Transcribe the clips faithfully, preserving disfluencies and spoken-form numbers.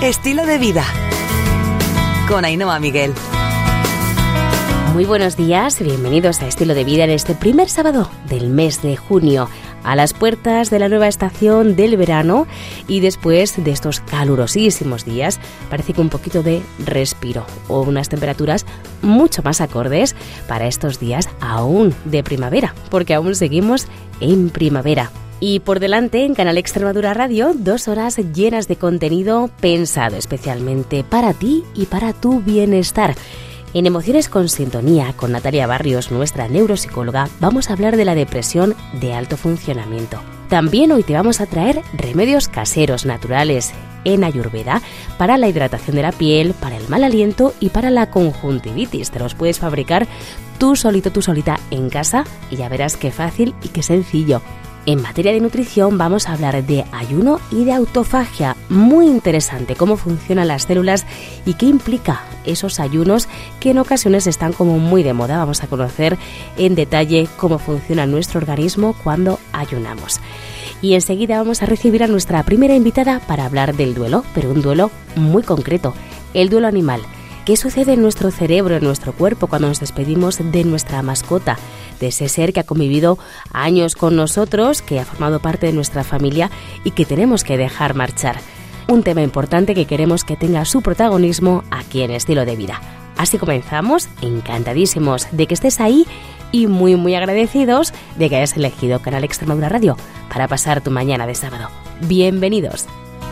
Estilo de vida con Ainhoa Miguel. Muy buenos días, bienvenidos a Estilo de Vida en este primer sábado del mes de junio, a las puertas de la nueva estación del verano, y después de estos calurosísimos días parece que un poquito de respiro o unas temperaturas mucho más acordes para estos días aún de primavera, porque aún seguimos en primavera. Y por delante, en Canal Extremadura Radio, dos horas llenas de contenido pensado especialmente para ti y para tu bienestar. En Emociones con Sintonía, con Natalia Barrios, nuestra neuropsicóloga, vamos a hablar de la depresión de alto funcionamiento. También hoy te vamos a traer remedios caseros naturales en Ayurveda para la hidratación de la piel, para el mal aliento y para la conjuntivitis. Te los puedes fabricar tú solito, tú solita en casa y ya verás qué fácil y qué sencillo. En materia de nutrición vamos a hablar de ayuno y de autofagia. Muy interesante cómo funcionan las células y qué implica esos ayunos que en ocasiones están como muy de moda. Vamos a conocer en detalle cómo funciona nuestro organismo cuando ayunamos. Y enseguida vamos a recibir a nuestra primera invitada para hablar del duelo, pero un duelo muy concreto, el duelo animal. ¿Qué sucede en nuestro cerebro, en nuestro cuerpo, cuando nos despedimos de nuestra mascota, de ese ser que ha convivido años con nosotros, que ha formado parte de nuestra familia y que tenemos que dejar marchar? Un tema importante que queremos que tenga su protagonismo aquí en Estilo de Vida. Así comenzamos, encantadísimos de que estés ahí y muy muy agradecidos de que hayas elegido Canal Extremadura Radio para pasar tu mañana de sábado. Bienvenidos.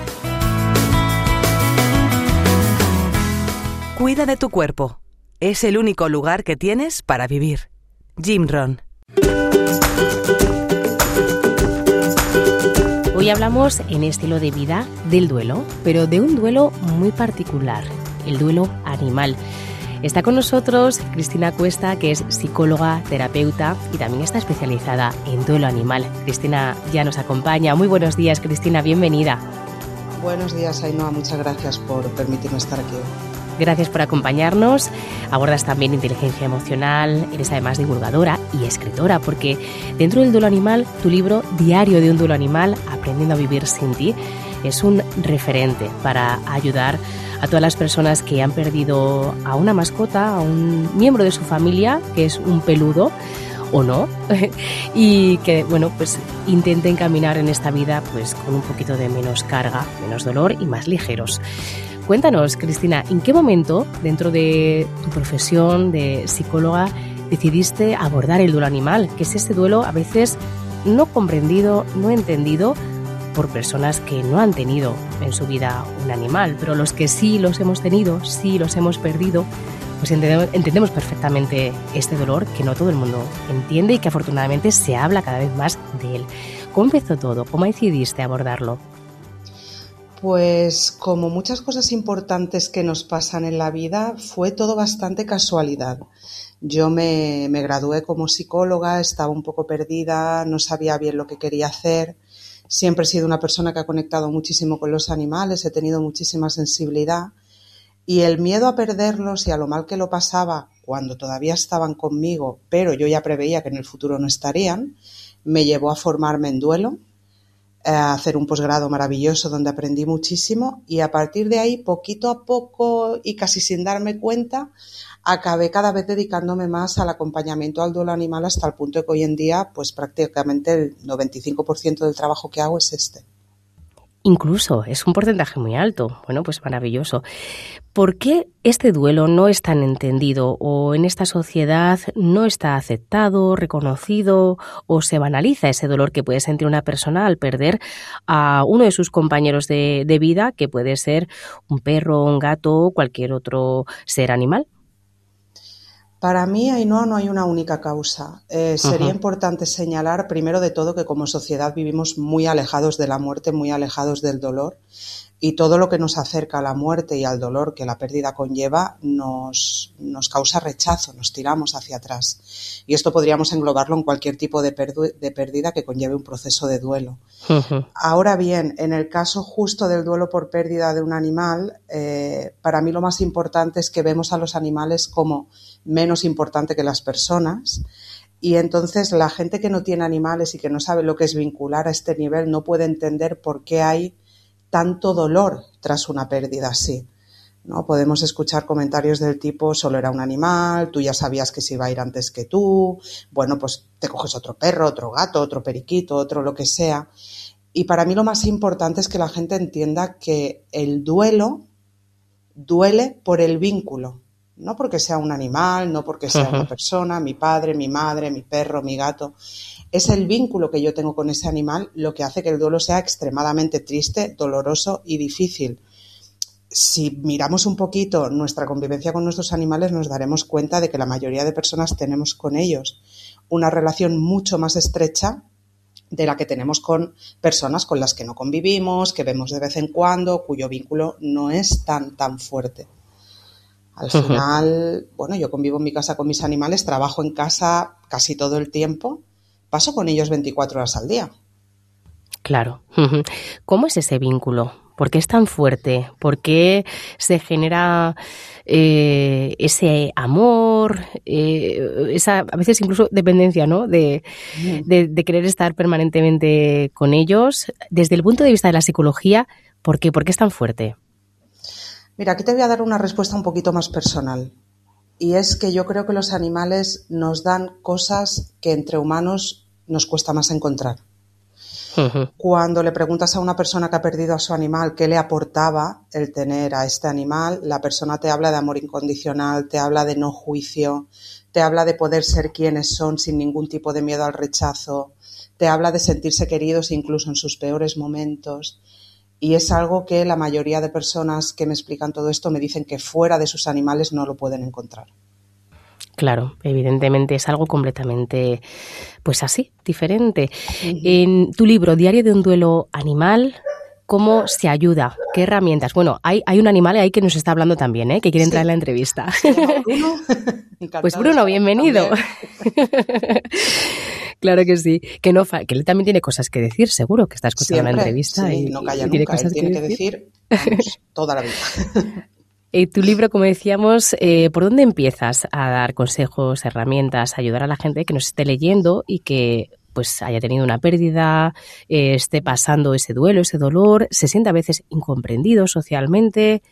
Cuida de tu cuerpo. Es el único lugar que tienes para vivir. Jim Rohn. Hoy hablamos en Estilo de Vida del duelo, pero de un duelo muy particular, el duelo animal. Está con nosotros Cristina Cuesta, que es psicóloga, terapeuta y también está especializada en duelo animal. Cristina ya nos acompaña. Muy buenos días, Cristina, bienvenida. Buenos días, Ainhoa, muchas gracias por permitirme estar aquí. Gracias por acompañarnos. Abordas también inteligencia emocional, eres además divulgadora y escritora, porque dentro del duelo animal, tu libro Diario de un duelo animal, Aprendiendo a vivir sin ti, es un referente para ayudar a todas las personas que han perdido a una mascota, a un miembro de su familia, que es un peludo o no, y que, bueno, pues intenten caminar en esta vida pues con un poquito de menos carga, menos dolor y más ligeros. Cuéntanos, Cristina, ¿en qué momento dentro de tu profesión de psicóloga decidiste abordar el duelo animal? Que es ese duelo a veces no comprendido, no entendido por personas que no han tenido en su vida un animal, pero los que sí los hemos tenido, sí los hemos perdido, pues entendemos, entendemos perfectamente este dolor que no todo el mundo entiende y que afortunadamente se habla cada vez más de él. ¿Cómo empezó todo? ¿Cómo decidiste abordarlo? Pues como muchas cosas importantes que nos pasan en la vida, fue todo bastante casualidad. Yo me, me gradué como psicóloga, estaba un poco perdida, no sabía bien lo que quería hacer. Siempre he sido una persona que ha conectado muchísimo con los animales, he tenido muchísima sensibilidad y el miedo a perderlos y a lo mal que lo pasaba cuando todavía estaban conmigo, pero yo ya preveía que en el futuro no estarían, me llevó a formarme en duelo, a hacer un posgrado maravilloso donde aprendí muchísimo y a partir de ahí, poquito a poco y casi sin darme cuenta, acabé cada vez dedicándome más al acompañamiento al duelo animal hasta el punto de que hoy en día pues prácticamente el noventa y cinco por ciento del trabajo que hago es este. Incluso es un porcentaje muy alto. Bueno, pues maravilloso. ¿Por qué este duelo no es tan entendido o en esta sociedad no está aceptado, reconocido o se banaliza ese dolor que puede sentir una persona al perder a uno de sus compañeros de, de vida, que puede ser un perro, un gato o cualquier otro ser animal? Para mí, Ainhoa, no hay una única causa. Eh, sería Ajá. importante señalar, primero de todo, que como sociedad vivimos muy alejados de la muerte, muy alejados del dolor, y todo lo que nos acerca a la muerte y al dolor que la pérdida conlleva nos, nos causa rechazo, nos tiramos hacia atrás. Y esto podríamos englobarlo en cualquier tipo de, perdu- de pérdida que conlleve un proceso de duelo. Uh-huh. Ahora bien, en el caso justo del duelo por pérdida de un animal, eh, para mí lo más importante es que vemos a los animales como menos importante que las personas, y entonces la gente que no tiene animales y que no sabe lo que es vincular a este nivel no puede entender por qué hay tanto dolor tras una pérdida así, ¿no? Podemos escuchar comentarios del tipo, solo era un animal, tú ya sabías que se iba a ir antes que tú, bueno, pues te coges otro perro, otro gato, otro periquito, otro lo que sea. Y para mí lo más importante es que la gente entienda que el duelo duele por el vínculo, no porque sea un animal, no porque sea uh-huh. una persona, mi padre, mi madre, mi perro, mi gato. Es el vínculo que yo tengo con ese animal lo que hace que el duelo sea extremadamente triste, doloroso y difícil. Si miramos un poquito nuestra convivencia con nuestros animales, nos daremos cuenta de que la mayoría de personas tenemos con ellos una relación mucho más estrecha de la que tenemos con personas con las que no convivimos, que vemos de vez en cuando, cuyo vínculo no es tan, tan fuerte. Al uh-huh. final, bueno, yo convivo en mi casa con mis animales, trabajo en casa casi todo el tiempo, paso con ellos veinticuatro horas al día. Claro. ¿Cómo es ese vínculo? ¿Por qué es tan fuerte? ¿Por qué se genera eh, ese amor, eh, esa a veces incluso dependencia, ¿no? De, de, de querer estar permanentemente con ellos? Desde el punto de vista de la psicología, ¿por qué? ¿Por qué es tan fuerte? Mira, aquí te voy a dar una respuesta un poquito más personal. Y es que yo creo que los animales nos dan cosas que entre humanos nos cuesta más encontrar. Uh-huh. Cuando le preguntas a una persona que ha perdido a su animal qué le aportaba el tener a este animal, la persona te habla de amor incondicional, te habla de no juicio, te habla de poder ser quienes son sin ningún tipo de miedo al rechazo, te habla de sentirse queridos incluso en sus peores momentos. Y es algo que la mayoría de personas que me explican todo esto me dicen que fuera de sus animales no lo pueden encontrar. Claro, evidentemente es algo completamente, pues así, diferente. Uh-huh. En tu libro, Diario de un duelo animal, ¿cómo se ayuda? ¿Qué herramientas? Bueno, hay, hay un animal ahí que nos está hablando también, ¿eh? Que quiere entrar sí. en la entrevista. Bruno. Pues Bruno, bienvenido. Claro que sí. Que, no, que él también tiene cosas que decir, seguro, que está escuchando Siempre, la entrevista. Sí, y no calla y nunca, tiene cosas él tiene que que decir, decir vamos, toda la vida. Eh, tu libro, como decíamos, eh, ¿por dónde empiezas a dar consejos, herramientas, a ayudar a la gente que nos esté leyendo y que pues haya tenido una pérdida, eh, esté pasando ese duelo, ese dolor, se siente a veces incomprendido socialmente?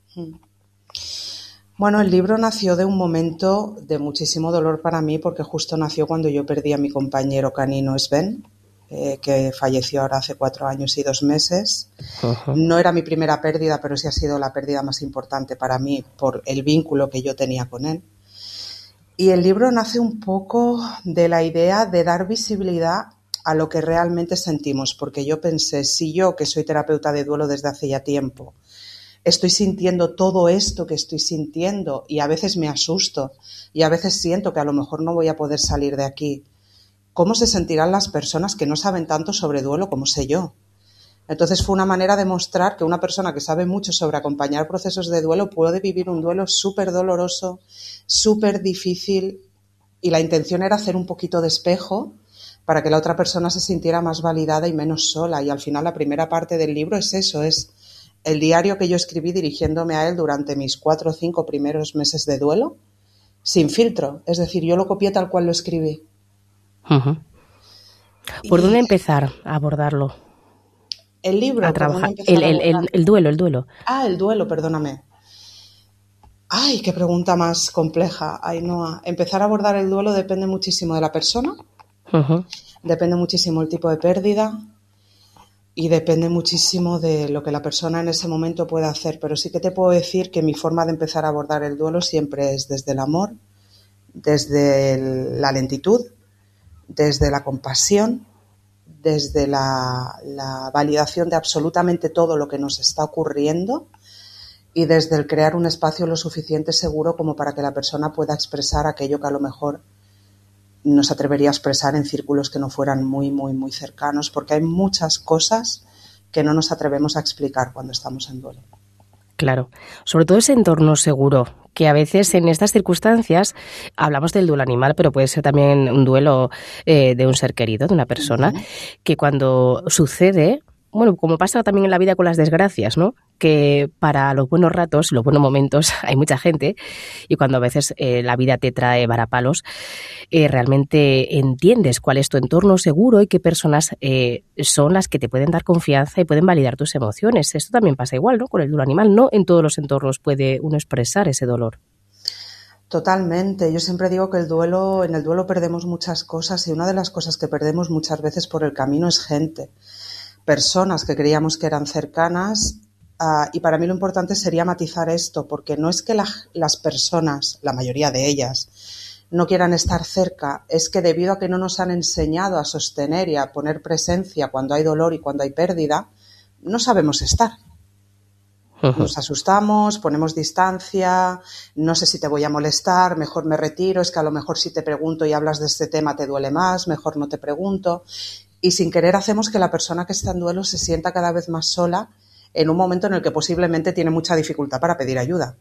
Bueno, el libro nació de un momento de muchísimo dolor para mí porque justo nació cuando yo perdí a mi compañero canino Sven, Eh, que falleció ahora hace cuatro años y dos meses. Uh-huh. No era mi primera pérdida, pero sí ha sido la pérdida más importante para mí por el vínculo que yo tenía con él. Y el libro nace un poco de la idea de dar visibilidad a lo que realmente sentimos, porque yo pensé, si yo, que soy terapeuta de duelo desde hace ya tiempo, estoy sintiendo todo esto que estoy sintiendo y a veces me asusto y a veces siento que a lo mejor no voy a poder salir de aquí, ¿cómo se sentirán las personas que no saben tanto sobre duelo como sé yo? Entonces fue una manera de mostrar que una persona que sabe mucho sobre acompañar procesos de duelo puede vivir un duelo súper doloroso, súper difícil, y la intención era hacer un poquito de espejo para que la otra persona se sintiera más validada y menos sola. Y al final la primera parte del libro es eso, es el diario que yo escribí dirigiéndome a él durante mis cuatro o cinco primeros meses de duelo, sin filtro. Es decir, yo lo copié tal cual lo escribí. Uh-huh. ¿Por y... dónde empezar a abordarlo? El libro. A trabajar. El, el, el, el duelo, el duelo. Ah, el duelo, perdóname. Ay, qué pregunta más compleja, Ainhoa. Empezar a abordar el duelo depende muchísimo de la persona, uh-huh. depende muchísimo del tipo de pérdida y depende muchísimo de lo que la persona en ese momento pueda hacer. Pero sí que te puedo decir que mi forma de empezar a abordar el duelo siempre es desde el amor, desde el, la lentitud, desde la compasión, desde la, la validación de absolutamente todo lo que nos está ocurriendo y desde el crear un espacio lo suficiente seguro como para que la persona pueda expresar aquello que a lo mejor no se atrevería a expresar en círculos que no fueran muy, muy, muy cercanos, porque hay muchas cosas que no nos atrevemos a explicar cuando estamos en duelo. Claro, sobre todo ese entorno seguro, que a veces en estas circunstancias hablamos del duelo animal, pero puede ser también un duelo eh, de un ser querido, de una persona, uh-huh. que cuando sucede, bueno, como pasa también en la vida con las desgracias, ¿no? que para los buenos ratos, los buenos momentos, hay mucha gente, y cuando a veces eh, la vida te trae varapalos, eh, realmente entiendes cuál es tu entorno seguro y qué personas eh, son las que te pueden dar confianza y pueden validar tus emociones. Esto también pasa igual, ¿no?, con el duelo animal. No en todos los entornos puede uno expresar ese dolor. Totalmente. Yo siempre digo que el duelo, en el duelo perdemos muchas cosas, y una de las cosas que perdemos muchas veces por el camino es gente. Personas que creíamos que eran cercanas. Uh, y para mí lo importante sería matizar esto, porque no es que la, las personas, la mayoría de ellas, no quieran estar cerca, es que debido a que no nos han enseñado a sostener y a poner presencia cuando hay dolor y cuando hay pérdida, no sabemos estar. Uh-huh. Nos asustamos, ponemos distancia, no sé si te voy a molestar, mejor me retiro, es que a lo mejor si te pregunto y hablas de este tema te duele más, mejor no te pregunto. Y sin querer hacemos que la persona que está en duelo se sienta cada vez más sola en un momento en el que posiblemente tiene mucha dificultad para pedir ayuda.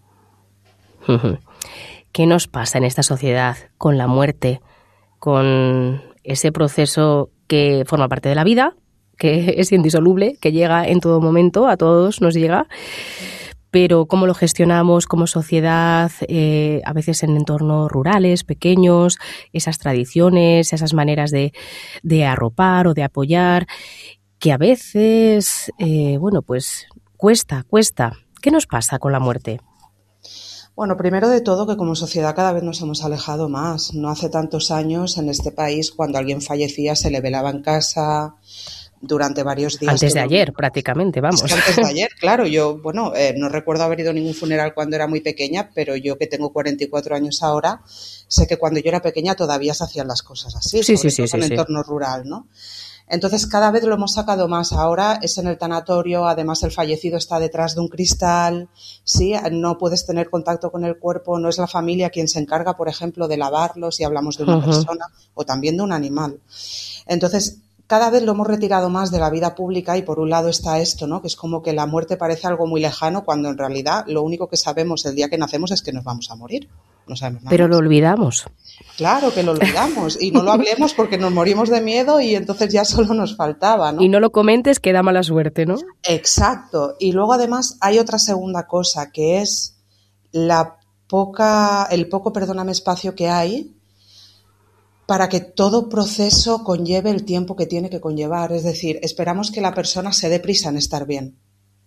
¿Qué nos pasa en esta sociedad con la muerte, con ese proceso que forma parte de la vida, que es indisoluble, que llega en todo momento, a todos nos llega, pero cómo lo gestionamos como sociedad, eh, a veces en entornos rurales, pequeños, esas tradiciones, esas maneras de, de arropar o de apoyar, que a veces, eh, bueno, pues cuesta, cuesta. ¿Qué nos pasa con la muerte? Bueno, primero de todo que como sociedad cada vez nos hemos alejado más. No hace tantos años en este país, cuando alguien fallecía, se le velaba en casa durante varios días. Antes de ayer, prácticamente, vamos. Es que antes de ayer, claro. Yo, bueno, eh, no recuerdo haber ido a ningún funeral cuando era muy pequeña, pero yo que tengo cuarenta y cuatro años ahora, sé que cuando yo era pequeña todavía se hacían las cosas así, sí, sobre sí, todo sí, en sí, entorno sí. rural, ¿no? Entonces cada vez lo hemos sacado más. Ahora es en el tanatorio, además el fallecido está detrás de un cristal, ¿sí? No puedes tener contacto con el cuerpo, no es la familia quien se encarga, por ejemplo, de lavarlo si hablamos de una uh-huh. persona o también de un animal. Entonces cada vez lo hemos retirado más de la vida pública, y por un lado está esto, ¿no?, que es como que la muerte parece algo muy lejano, cuando en realidad lo único que sabemos el día que nacemos es que nos vamos a morir. No sabemos nada Pero más. Lo olvidamos. Claro que lo olvidamos, y no lo hablemos porque nos morimos de miedo y entonces ya solo nos faltaba, ¿no? Y no lo comentes, que da mala suerte, ¿no? Exacto. Y luego además hay otra segunda cosa, que es la poca, el poco, perdóname, espacio que hay para que todo proceso conlleve el tiempo que tiene que conllevar. Es decir, esperamos que la persona se dé prisa en estar bien.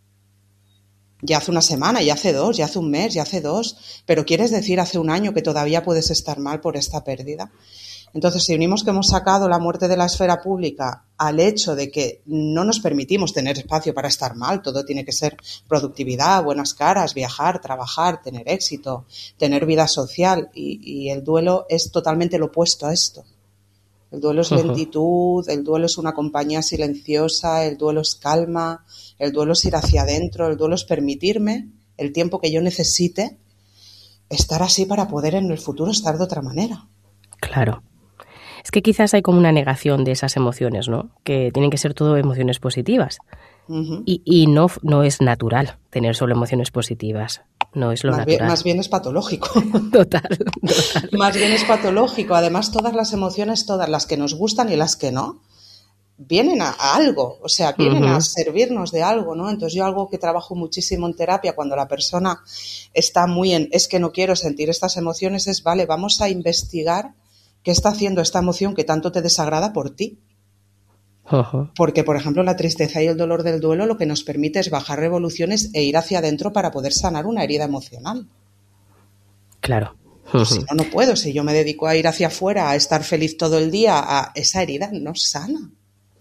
Ya hace una semana, ya hace dos, ya hace un mes, ya hace dos, pero ¿quieres decir hace un año que todavía puedes estar mal por esta pérdida? Entonces, si unimos que hemos sacado la muerte de la esfera pública al hecho de que no nos permitimos tener espacio para estar mal, todo tiene que ser productividad, buenas caras, viajar, trabajar, tener éxito, tener vida social, y, y el duelo es totalmente lo opuesto a esto. El duelo es lentitud, el duelo es una compañía silenciosa, el duelo es calma, el duelo es ir hacia adentro, el duelo es permitirme el tiempo que yo necesite estar así para poder en el futuro estar de otra manera. Claro. Es que quizás hay como una negación de esas emociones, ¿no? Que tienen que ser todo emociones positivas. Uh-huh. Y, y no, no es natural tener solo emociones positivas. No es lo más natural. Bien, más bien es patológico. Total, total. Más bien es patológico. Además, todas las emociones, todas las que nos gustan y las que no, vienen a, a algo. O sea, vienen uh-huh. a servirnos de algo, ¿no? Entonces, yo algo que trabajo muchísimo en terapia cuando la persona está muy en es que no quiero sentir estas emociones es, vale, vamos a investigar qué está haciendo esta emoción que tanto te desagrada por ti. Uh-huh. Porque, por ejemplo, la tristeza y el dolor del duelo lo que nos permite es bajar revoluciones e ir hacia adentro para poder sanar una herida emocional. Claro. Uh-huh. Si no, no puedo. Si yo me dedico a ir hacia afuera, a estar feliz todo el día, a esa herida no sana.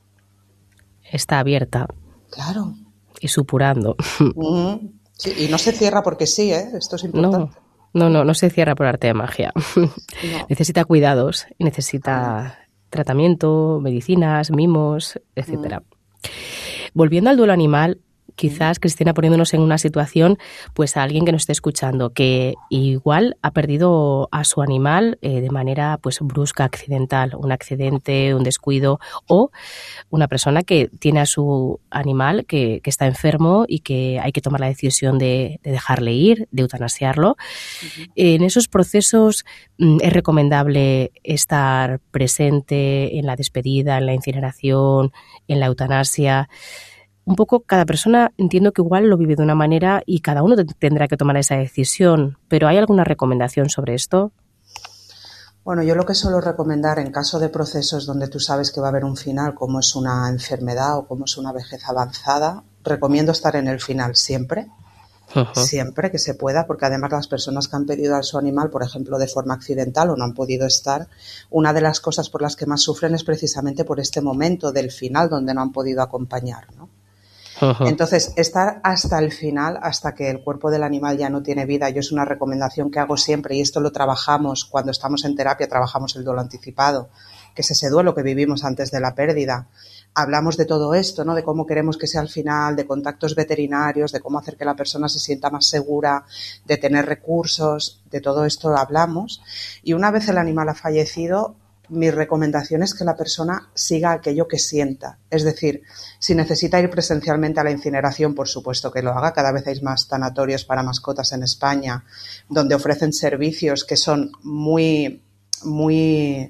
Está abierta. Claro. Y supurando. Uh-huh. Sí, y no se cierra porque sí, ¿eh? Esto es importante. No, no, no, no se cierra por arte de magia. No. Necesita cuidados, necesita... Uh-huh. tratamiento, medicinas, mimos, etcétera. Mm. Volviendo al duelo animal, quizás, Cristina, poniéndonos en una situación, pues a alguien que nos esté escuchando, que igual ha perdido a su animal eh, de manera pues brusca, accidental, un accidente, un descuido, o una persona que tiene a su animal que, que está enfermo y que hay que tomar la decisión de, de dejarle ir, de eutanasiarlo. Uh-huh. En esos procesos es recomendable estar presente en la despedida, en la incineración, en la eutanasia. un poco cada persona entiendo que igual lo vive de una manera y cada uno tendrá que tomar esa decisión, pero ¿hay alguna recomendación sobre esto? Bueno, yo lo que suelo recomendar en caso de procesos donde tú sabes que va a haber un final, como es una enfermedad o como es una vejez avanzada, recomiendo estar en el final siempre, uh-huh. siempre que se pueda, porque además las personas que han pedido a su animal, por ejemplo, de forma accidental o no han podido estar, una de las cosas por las que más sufren es precisamente por este momento del final donde no han podido acompañar, ¿no? Uh-huh. Entonces, estar hasta el final, hasta que el cuerpo del animal ya no tiene vida, yo es una recomendación que hago siempre, y esto lo trabajamos cuando estamos en terapia, trabajamos el duelo anticipado, que es ese duelo que vivimos antes de la pérdida. Hablamos de todo esto, ¿no? De cómo queremos que sea al final, de contactos veterinarios, de cómo hacer que la persona se sienta más segura, de tener recursos, de todo esto hablamos. Y una vez el animal ha fallecido, mi recomendación es que la persona siga aquello que sienta. Es decir, si necesita ir presencialmente a la incineración, por supuesto que lo haga. Cada vez hay más tanatorios para mascotas en España, donde ofrecen servicios que son muy, muy...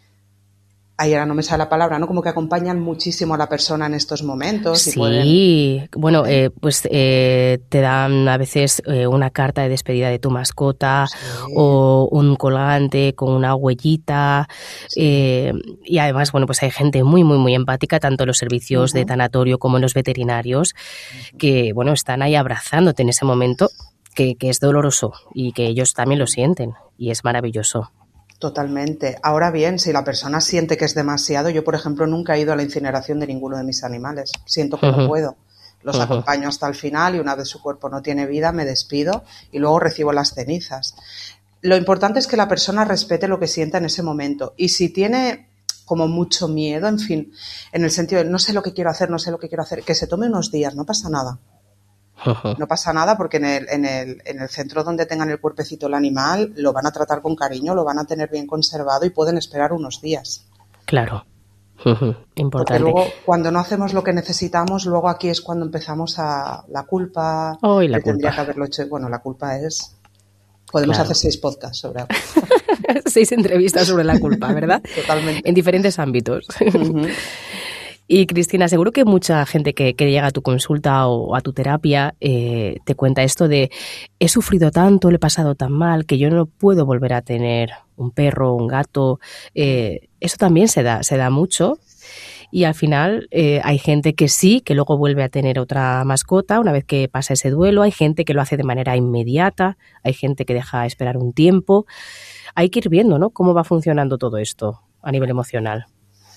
Ahí ahora no me sale la palabra, ¿no? Como que acompañan muchísimo a la persona en estos momentos. Y sí, pueden... bueno, eh, pues eh, te dan a veces eh, una carta de despedida de tu mascota, sí. o un colgante con una huellita, sí. eh, y además, bueno, pues hay gente muy, muy, muy empática, tanto en los servicios uh-huh. de tanatorio como en los veterinarios, uh-huh. que, bueno, están ahí abrazándote en ese momento, que, que es doloroso y que ellos también lo sienten, y es maravilloso. Totalmente. Ahora bien, si la persona siente que es demasiado, yo, por ejemplo, nunca he ido a la incineración de ninguno de mis animales. Siento que uh-huh. no puedo. Los uh-huh. acompaño hasta el final y una vez su cuerpo no tiene vida, me despido y luego recibo las cenizas. Lo importante es que la persona respete lo que sienta en ese momento. Y si tiene como mucho miedo, en fin, en el sentido de no sé lo que quiero hacer, no sé lo que quiero hacer, que se tome unos días, no pasa nada. Uh-huh. No pasa nada porque en el, en, el, en el centro donde tengan el cuerpecito el animal lo van a tratar con cariño, lo van a tener bien conservado y pueden esperar unos días. Claro, uh-huh. Importante. Porque luego cuando no hacemos lo que necesitamos, luego aquí es cuando empezamos a la culpa. Oh, y la que culpa. Tendría que haberlo hecho. Bueno, la culpa es... Podemos claro. hacer seis podcasts sobre la culpa. Seis entrevistas sobre la culpa, ¿verdad? Totalmente. En diferentes ámbitos. Uh-huh. Y Cristina, seguro que mucha gente que, que llega a tu consulta o a tu terapia eh, te cuenta esto de he sufrido tanto, le he pasado tan mal que yo no puedo volver a tener un perro, un gato. Eh, eso también se da, se da mucho. Y al final eh, hay gente que sí, que luego vuelve a tener otra mascota una vez que pasa ese duelo. Hay gente que lo hace de manera inmediata. Hay gente que deja esperar un tiempo. Hay que ir viendo, ¿no?, cómo va funcionando todo esto a nivel emocional.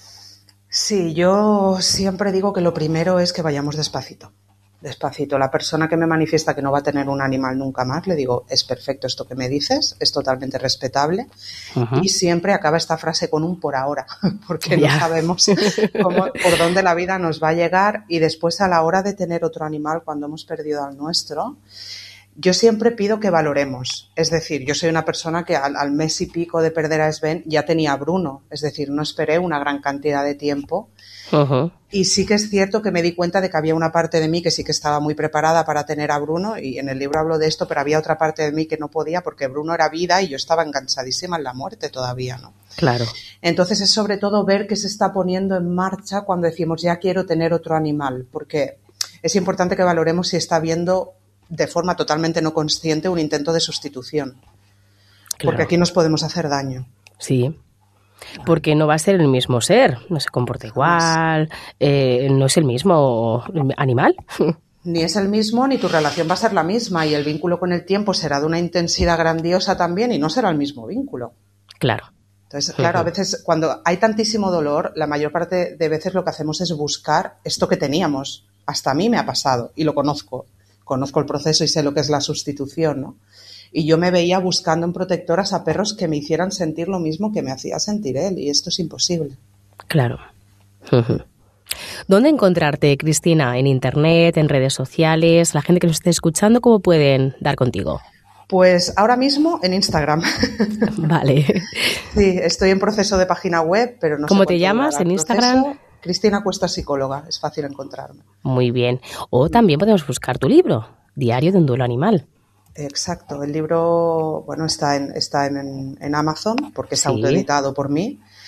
Sí, yo siempre digo que lo primero es que vayamos despacito, despacito. La persona que me manifiesta que no va a tener un animal nunca más, le digo, es perfecto esto que me dices, es totalmente respetable. Uh-huh. Y siempre acaba esta frase con un por ahora, porque ya. no sabemos cómo, por dónde la vida nos va a llegar. Y después, a la hora de tener otro animal, cuando hemos perdido al nuestro, yo siempre pido que valoremos. Es decir, yo soy una persona que al, al mes y pico de perder a Sven ya tenía a Bruno. Es decir, no esperé una gran cantidad de tiempo. Uh-huh. Y sí que es cierto que me di cuenta de que había una parte de mí que sí que estaba muy preparada para tener a Bruno, y en el libro hablo de esto, pero había otra parte de mí que no podía porque Bruno era vida y yo estaba enganchadísima en la muerte todavía, ¿no? Claro. Entonces es sobre todo ver qué se está poniendo en marcha cuando decimos ya quiero tener otro animal, porque es importante que valoremos si está habiendo de forma totalmente no consciente un intento de sustitución. Claro. Porque aquí nos podemos hacer daño. Sí, porque no va a ser el mismo ser, no se comporta igual, eh, no es el mismo animal. Ni es el mismo, ni tu relación va a ser la misma, y el vínculo con el tiempo será de una intensidad grandiosa también y no será el mismo vínculo. Claro. Entonces, claro, a veces cuando hay tantísimo dolor, la mayor parte de veces lo que hacemos es buscar esto que teníamos. Hasta a mí me ha pasado y lo conozco. Conozco el proceso y sé lo que es la sustitución, ¿no? Y yo me veía buscando en protectoras a perros que me hicieran sentir lo mismo que me hacía sentir él, y esto es imposible. Claro. Uh-huh. ¿Dónde encontrarte, Cristina? ¿En internet, en redes sociales? La gente que nos esté escuchando, ¿cómo pueden dar contigo? Pues ahora mismo en Instagram. Vale. Sí, estoy en proceso de página web, pero no sé. ¿Cómo te llamas en Instagram? Proceso. Cristina Cuesta, psicóloga, es fácil encontrarme. Muy bien. O también podemos buscar tu libro, Diario de un duelo animal. Exacto, el libro, bueno, está en, está en, en Amazon porque es sí. autoeditado por mí.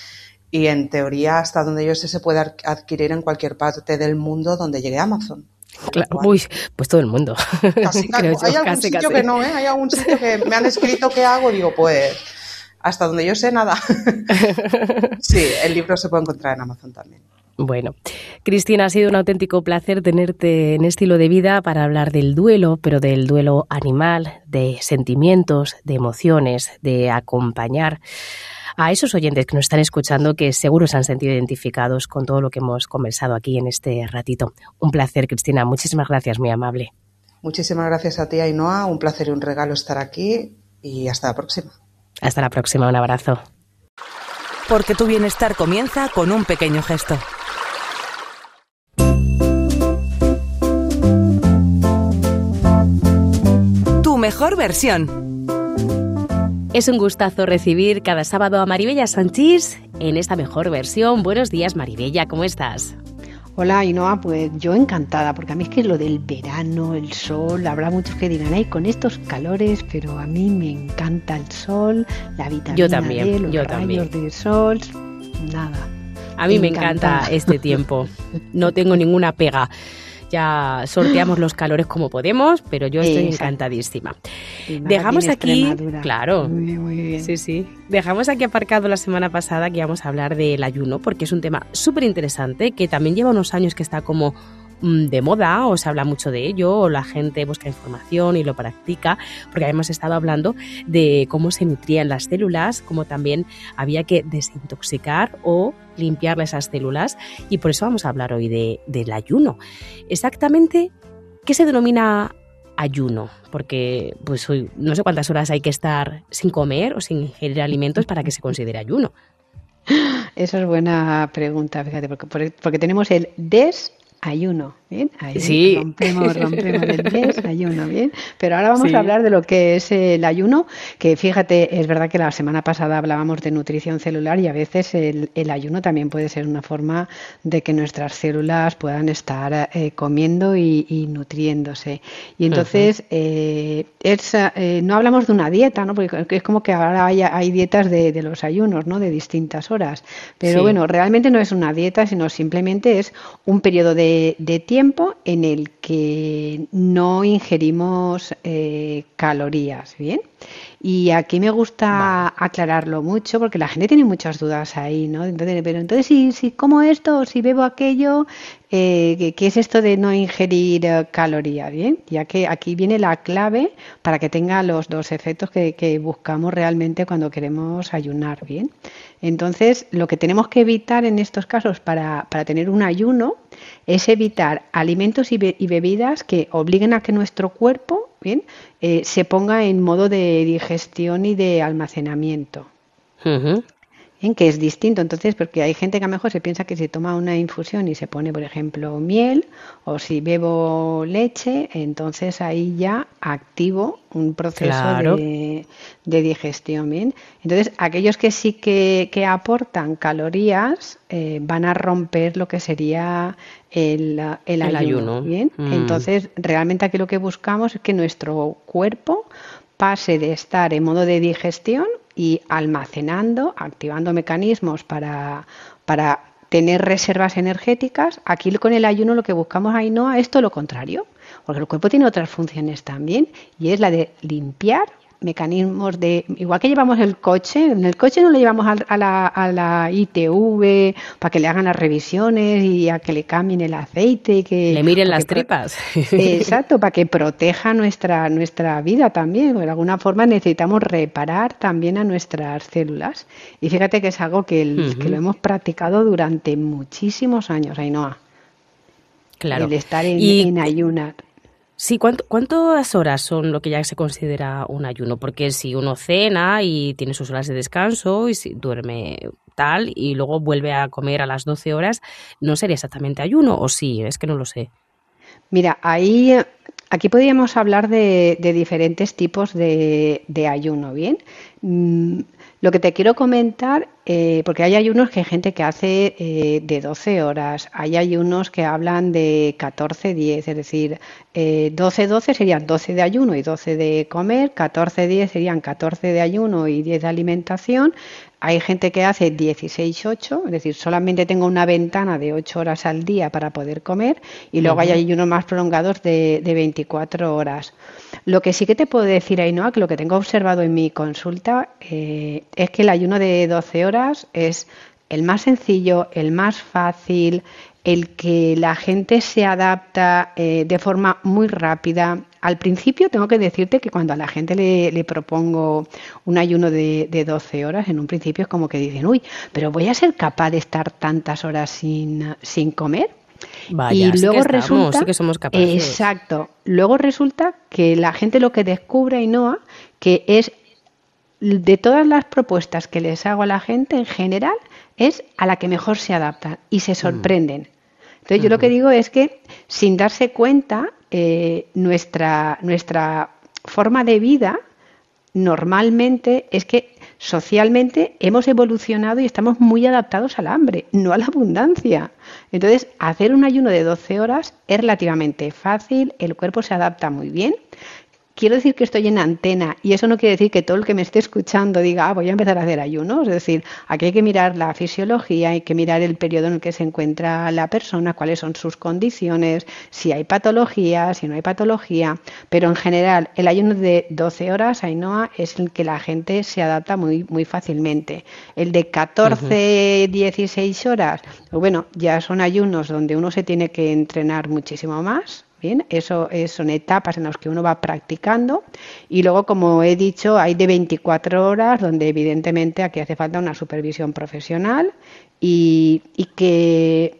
y en teoría, hasta donde yo sé, se puede adquirir en cualquier parte del mundo donde llegue Amazon. Claro, uy, pues todo el mundo. Casi, Creo hay yo, algún casi, sitio casi. que no, ¿eh? Hay algún sitio que me han escrito qué hago, digo, pues hasta donde yo sé nada. Sí, el libro se puede encontrar en Amazon también. Bueno, Cristina, ha sido un auténtico placer tenerte en Estilo de Vida para hablar del duelo, pero del duelo animal, de sentimientos, de emociones, de acompañar a esos oyentes que nos están escuchando, que seguro se han sentido identificados con todo lo que hemos conversado aquí en este ratito. Un placer, Cristina. Muchísimas gracias, muy amable. Muchísimas gracias a ti, Ainhoa. Un placer y un regalo estar aquí y hasta la próxima. Hasta la próxima. Un abrazo. Porque tu bienestar comienza con un pequeño gesto. Tu mejor versión. Es un gustazo recibir cada sábado a Maribella Sanchís en esta mejor versión. Buenos días, Maribella, ¿cómo estás? Hola, Ainhoa, pues yo encantada, porque a mí es que lo del verano, el sol, habrá muchos que dirán, ay, con estos calores, pero a mí me encanta el sol, la vitamina yo también, D, los yo rayos también. del sol, nada. A mí me Encantada. encanta este tiempo, no tengo ninguna pega. Ya sorteamos los calores como podemos, pero yo estoy Exacto. encantadísima. Y nada, Dejamos tiene aquí, Extremadura. claro, Muy, muy bien. sí, sí. Dejamos aquí aparcado la semana pasada que íbamos a hablar del ayuno, porque es un tema súper interesante que también lleva unos años que está como mmm, de moda, o se habla mucho de ello, o la gente busca información y lo practica, porque habíamos estado hablando de cómo se nutrían las células, cómo también había que desintoxicar o limpiar esas células, y por eso vamos a hablar hoy de, del ayuno. Exactamente, ¿qué se denomina ayuno? Porque pues hoy no sé cuántas horas hay que estar sin comer o sin ingerir alimentos para que se considere ayuno. Eso es buena pregunta, fíjate, porque, porque tenemos el desayuno, ¿bien? Ahí Sí. rompemos, rompemos el desayuno, ¿bien? Pero ahora vamos Sí. a hablar de lo que es el ayuno, que fíjate, es verdad que la semana pasada hablábamos de nutrición celular y a veces el, el ayuno también puede ser una forma de que nuestras células puedan estar eh, comiendo y, y nutriéndose. Y entonces, uh-huh. eh, es, eh, no hablamos de una dieta, ¿no? Porque es como que ahora hay, hay dietas de, de los ayunos, ¿no? De distintas horas. Pero sí. Bueno, realmente no es una dieta, sino simplemente es un periodo de, de tiempo en el que no ingerimos eh, calorías, ¿bien? Y aquí me gusta vale. aclararlo mucho porque la gente tiene muchas dudas ahí, ¿no? Entonces, pero entonces si, si como esto o si bebo aquello, eh, ¿qué es esto de no ingerir uh, calorías? Bien, ya que aquí viene la clave para que tenga los dos efectos que, que buscamos realmente cuando queremos ayunar, bien. Entonces, lo que tenemos que evitar en estos casos para, para tener un ayuno es evitar alimentos y, be- y bebidas que obliguen a que nuestro cuerpo, bien, eh, se ponga en modo de digestión y de almacenamiento. Uh-huh. ¿Bien? Que es distinto, entonces, porque hay gente que a lo mejor se piensa que si toma una infusión y se pone, por ejemplo, miel, o si bebo leche, entonces ahí ya activo un proceso claro. de, de digestión, ¿bien? Entonces, aquellos que sí que, que aportan calorías eh, van a romper lo que sería el, el, el ayuno, ayuno, ¿bien? Mm. Entonces, realmente aquí lo que buscamos es que nuestro cuerpo pase de estar en modo de digestión y almacenando, activando mecanismos para, para tener reservas energéticas. Aquí con el ayuno lo que buscamos ahí no es todo lo contrario, porque el cuerpo tiene otras funciones también y es la de limpiar mecanismos de, igual que llevamos el coche, en el coche no lo llevamos a, a, la, a la I T V para que le hagan las revisiones y a que le cambien el aceite y que le miren las tripas. Exacto, para que proteja nuestra nuestra vida también. De alguna forma necesitamos reparar también a nuestras células. Y fíjate que es algo que, el, uh-huh. que lo hemos practicado durante muchísimos años, Ainhoa. Claro. El estar en, y... en ayunar. Sí, ¿cuánto, ¿cuántas horas son lo que ya se considera un ayuno? Porque si uno cena y tiene sus horas de descanso y si duerme tal y luego vuelve a comer a las doce horas, ¿no sería exactamente ayuno? ¿O sí? Es que no lo sé. Mira, ahí, aquí podríamos hablar de, de diferentes tipos de, de ayuno, ¿bien? Mm, lo que te quiero comentar, eh, porque hay ayunos que hay gente que hace eh, de doce horas, hay ayunos que hablan de catorce diez, es decir, eh, doce doce serían doce de ayuno y doce de comer, catorce diez serían catorce de ayuno y diez de alimentación. Hay gente que hace dieciséis ocho, es decir, solamente tengo una ventana de ocho horas al día para poder comer, y luego uh-huh. hay ayunos más prolongados de, de veinticuatro horas. Lo que sí que te puedo decir, Ainhoa, que lo que tengo observado en mi consulta eh, es que el ayuno de doce horas es el más sencillo, el más fácil, el que la gente se adapta eh, de forma muy rápida. Al principio tengo que decirte que cuando a la gente le, le propongo un ayuno de, de doce horas, en un principio es como que dicen, uy, pero ¿voy a ser capaz de estar tantas horas sin, sin comer? Vaya, y sí luego que estamos, resulta, sí que somos capaces. Exacto. Luego resulta que la gente lo que descubre, Ainhoa, que es de todas las propuestas que les hago a la gente en general, es a la que mejor se adaptan y se sorprenden. Entonces uh-huh. yo lo que digo es que sin darse cuenta, eh, nuestra, nuestra forma de vida normalmente es que socialmente hemos evolucionado y estamos muy adaptados al hambre, no a la abundancia. Entonces, hacer un ayuno de doce horas es relativamente fácil, el cuerpo se adapta muy bien. Quiero decir que estoy en antena y eso no quiere decir que todo el que me esté escuchando diga, ah, voy a empezar a hacer ayunos. Es decir, aquí hay que mirar la fisiología, hay que mirar el periodo en el que se encuentra la persona, cuáles son sus condiciones, si hay patología, si no hay patología. Pero en general, el ayuno de doce horas, Ainhoa, es el que la gente se adapta muy, muy fácilmente. El de catorce, uh-huh. dieciséis horas, bueno, ya son ayunos donde uno se tiene que entrenar muchísimo más. Bien, eso es, son etapas en las que uno va practicando y luego, como he dicho, hay de veinticuatro horas donde evidentemente aquí hace falta una supervisión profesional y, y que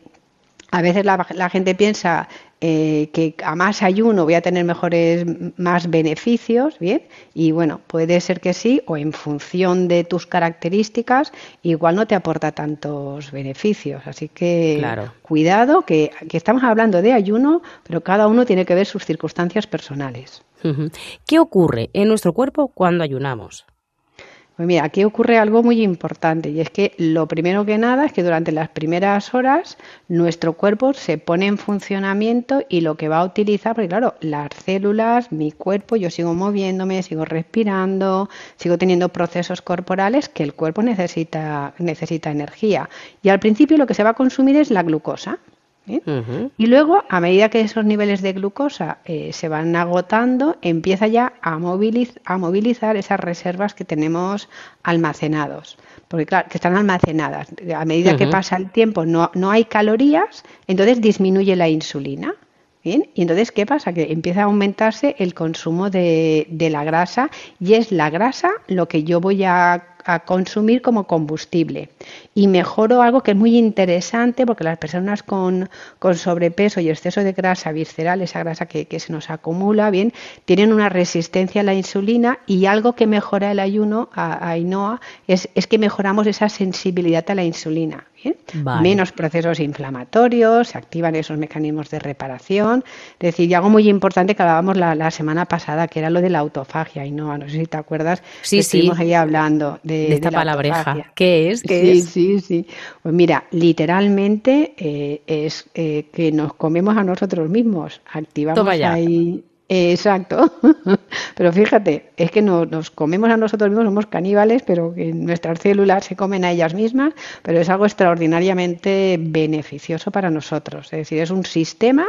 a veces la, la gente piensa eh, que a más ayuno voy a tener mejores, más beneficios, bien, y bueno, puede ser que sí, o en función de tus características, igual no te aporta tantos beneficios. Así que claro. Cuidado, que, que estamos hablando de ayuno, pero cada uno tiene que ver sus circunstancias personales. Uh-huh. ¿Qué ocurre en nuestro cuerpo cuando ayunamos? Pues mira, aquí ocurre algo muy importante y es que lo primero que nada es que durante las primeras horas nuestro cuerpo se pone en funcionamiento y lo que va a utilizar, porque claro, las células, mi cuerpo, yo sigo moviéndome, sigo respirando, sigo teniendo procesos corporales que el cuerpo necesita, necesita energía. Y al principio lo que se va a consumir es la glucosa. ¿Eh? Uh-huh. Y luego, a medida que esos niveles de glucosa eh, se van agotando, empieza ya a, moviliz- a movilizar esas reservas que tenemos almacenados, porque claro, que están almacenadas. A medida uh-huh. que pasa el tiempo no, no hay calorías, entonces disminuye la insulina. Bien, y entonces, ¿qué pasa? Que empieza a aumentarse el consumo de, de la grasa y es la grasa lo que yo voy a a consumir como combustible y mejoro algo que es muy interesante porque las personas con, con sobrepeso y exceso de grasa visceral, esa grasa que, que se nos acumula, bien, tienen una resistencia a la insulina y algo que mejora el ayuno, a, a Ainhoa, es, es que mejoramos esa sensibilidad a la insulina. Bien. Vale. Menos procesos inflamatorios, se activan esos mecanismos de reparación. Es decir, y algo muy importante que hablábamos la, la semana pasada, que era lo de la autofagia, Ainhoa, no sé si te acuerdas, sí, que sí. estuvimos ahí hablando de, de esta de palabreja. Autofagia. ¿Qué es? ¿Qué sí, es? sí, sí. Pues mira, literalmente eh, es eh, que nos comemos a nosotros mismos. Activamos Toma ya. ahí. Eh, exacto. Pero fíjate, es que no, nos comemos a nosotros mismos, somos caníbales, pero que nuestras células se comen a ellas mismas, pero es algo extraordinariamente beneficioso para nosotros. Es decir, es un sistema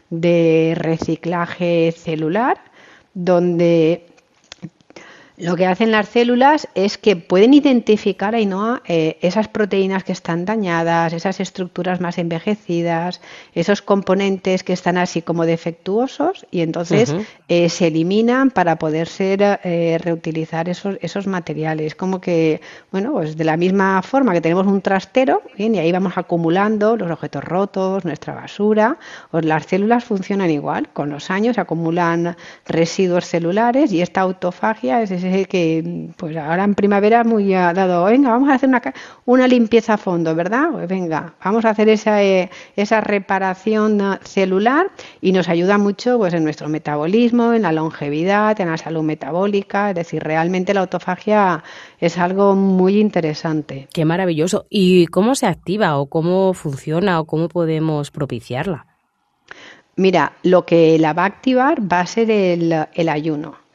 de reciclaje celular donde lo que hacen las células es que pueden identificar, Ainhoa, eh, esas proteínas que están dañadas, esas estructuras más envejecidas, esos componentes que están así como defectuosos y entonces uh-huh. eh, se eliminan para poder ser eh, reutilizar esos, esos materiales. Como que, bueno, pues de la misma forma que tenemos un trastero, bien, y ahí vamos acumulando los objetos rotos, nuestra basura, pues las células funcionan igual. Con los años se acumulan residuos celulares y esta autofagia es ese que pues ahora en primavera muy ha dado, venga, vamos a hacer una, una limpieza a fondo, ¿verdad? Pues venga, vamos a hacer esa, eh, esa reparación celular y nos ayuda mucho pues en nuestro metabolismo, en la longevidad, en la salud metabólica, es decir, realmente la autofagia es algo muy interesante. Qué maravilloso. ¿Y cómo se activa o cómo funciona o cómo podemos propiciarla? Mira, lo que la va a activar va a ser el, el ayuno.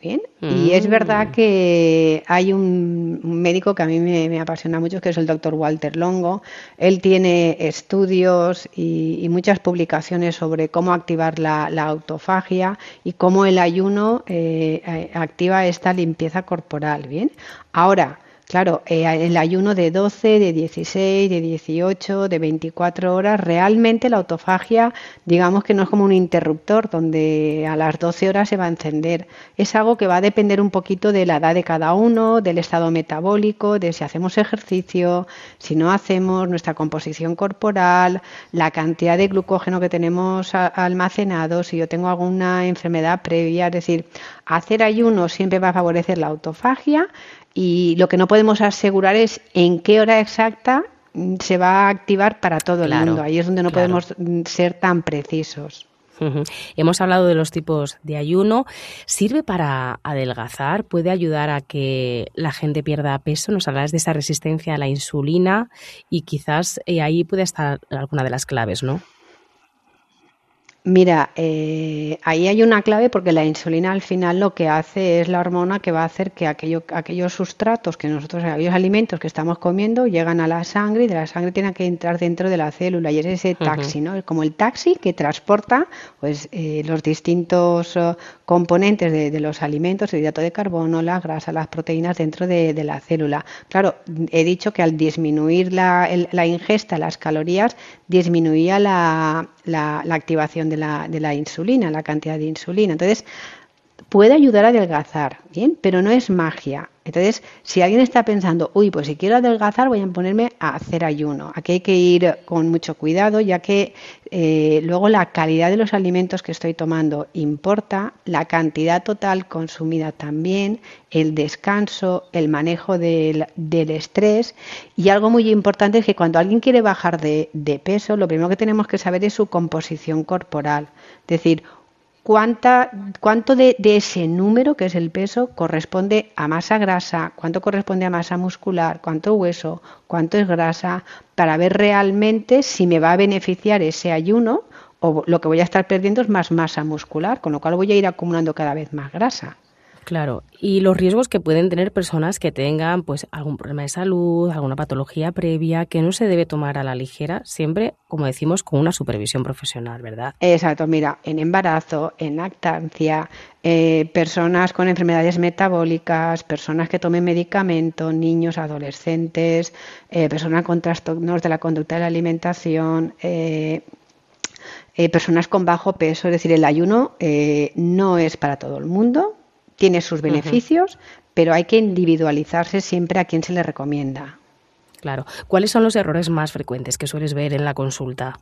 Bien, y es verdad que hay un, un médico que a mí me, me apasiona mucho, que es el doctor Walter Longo. Él tiene estudios y, y muchas publicaciones sobre cómo activar la, la autofagia y cómo el ayuno eh, activa esta limpieza corporal. Bien, ahora, claro, eh, el ayuno de doce, de dieciséis, de dieciocho, de veinticuatro horas, realmente la autofagia, digamos que no es como un interruptor donde a las doce horas se va a encender. Es algo que va a depender un poquito de la edad de cada uno, del estado metabólico, de si hacemos ejercicio, si no hacemos, nuestra composición corporal, la cantidad de glucógeno que tenemos a, almacenado, si yo tengo alguna enfermedad previa. Es decir, hacer ayuno siempre va a favorecer la autofagia. Y lo que no podemos asegurar es en qué hora exacta se va a activar para todo claro, el mundo. Ahí es donde no claro. podemos ser tan precisos. Uh-huh. Hemos hablado de los tipos de ayuno. ¿Sirve para adelgazar? ¿Puede ayudar a que la gente pierda peso? Nos hablas de esa resistencia a la insulina y quizás eh, ahí puede estar alguna de las claves, ¿no? Mira, eh, ahí hay una clave porque la insulina al final lo que hace es la hormona que va a hacer que aquello, aquellos sustratos que nosotros, aquellos alimentos que estamos comiendo llegan a la sangre y de la sangre tienen que entrar dentro de la célula y es ese taxi, ¿no? Es como el taxi que transporta pues eh, los distintos uh, componentes de, de los alimentos, el hidrato de carbono, la grasa, las proteínas dentro de, de la célula. Claro, he dicho que al disminuir la, el, la ingesta, las calorías, disminuía la, la, la activación de la, de la insulina, la cantidad de insulina. Entonces, puede ayudar a adelgazar, ¿bien? Pero no es magia. Entonces, si alguien está pensando, uy, pues si quiero adelgazar voy a ponerme a hacer ayuno. Aquí hay que ir con mucho cuidado, ya que eh, luego la calidad de los alimentos que estoy tomando importa, la cantidad total consumida también, el descanso, el manejo del, del estrés. Y algo muy importante es que cuando alguien quiere bajar de, de peso, lo primero que tenemos que saber es su composición corporal. Es decir, ¿Cuánta, cuánto de, de ese número, que es el peso, corresponde a masa grasa, cuánto corresponde a masa muscular, cuánto hueso, cuánto es grasa, para ver realmente si me va a beneficiar ese ayuno o lo que voy a estar perdiendo es más masa muscular, con lo cual voy a ir acumulando cada vez más grasa. Claro, y los riesgos que pueden tener personas que tengan pues algún problema de salud, alguna patología previa, que no se debe tomar a la ligera, siempre, como decimos, con una supervisión profesional, ¿verdad? Exacto, mira, en embarazo, en lactancia, eh, personas con enfermedades metabólicas, personas que tomen medicamentos, niños, adolescentes, eh, personas con trastornos de la conducta de la alimentación, eh, eh, personas con bajo peso. Es decir, el ayuno eh, no es para todo el mundo. Tiene sus beneficios, uh-huh. pero hay que individualizarse siempre a quien se le recomienda. Claro. ¿Cuáles son los errores más frecuentes que sueles ver en la consulta?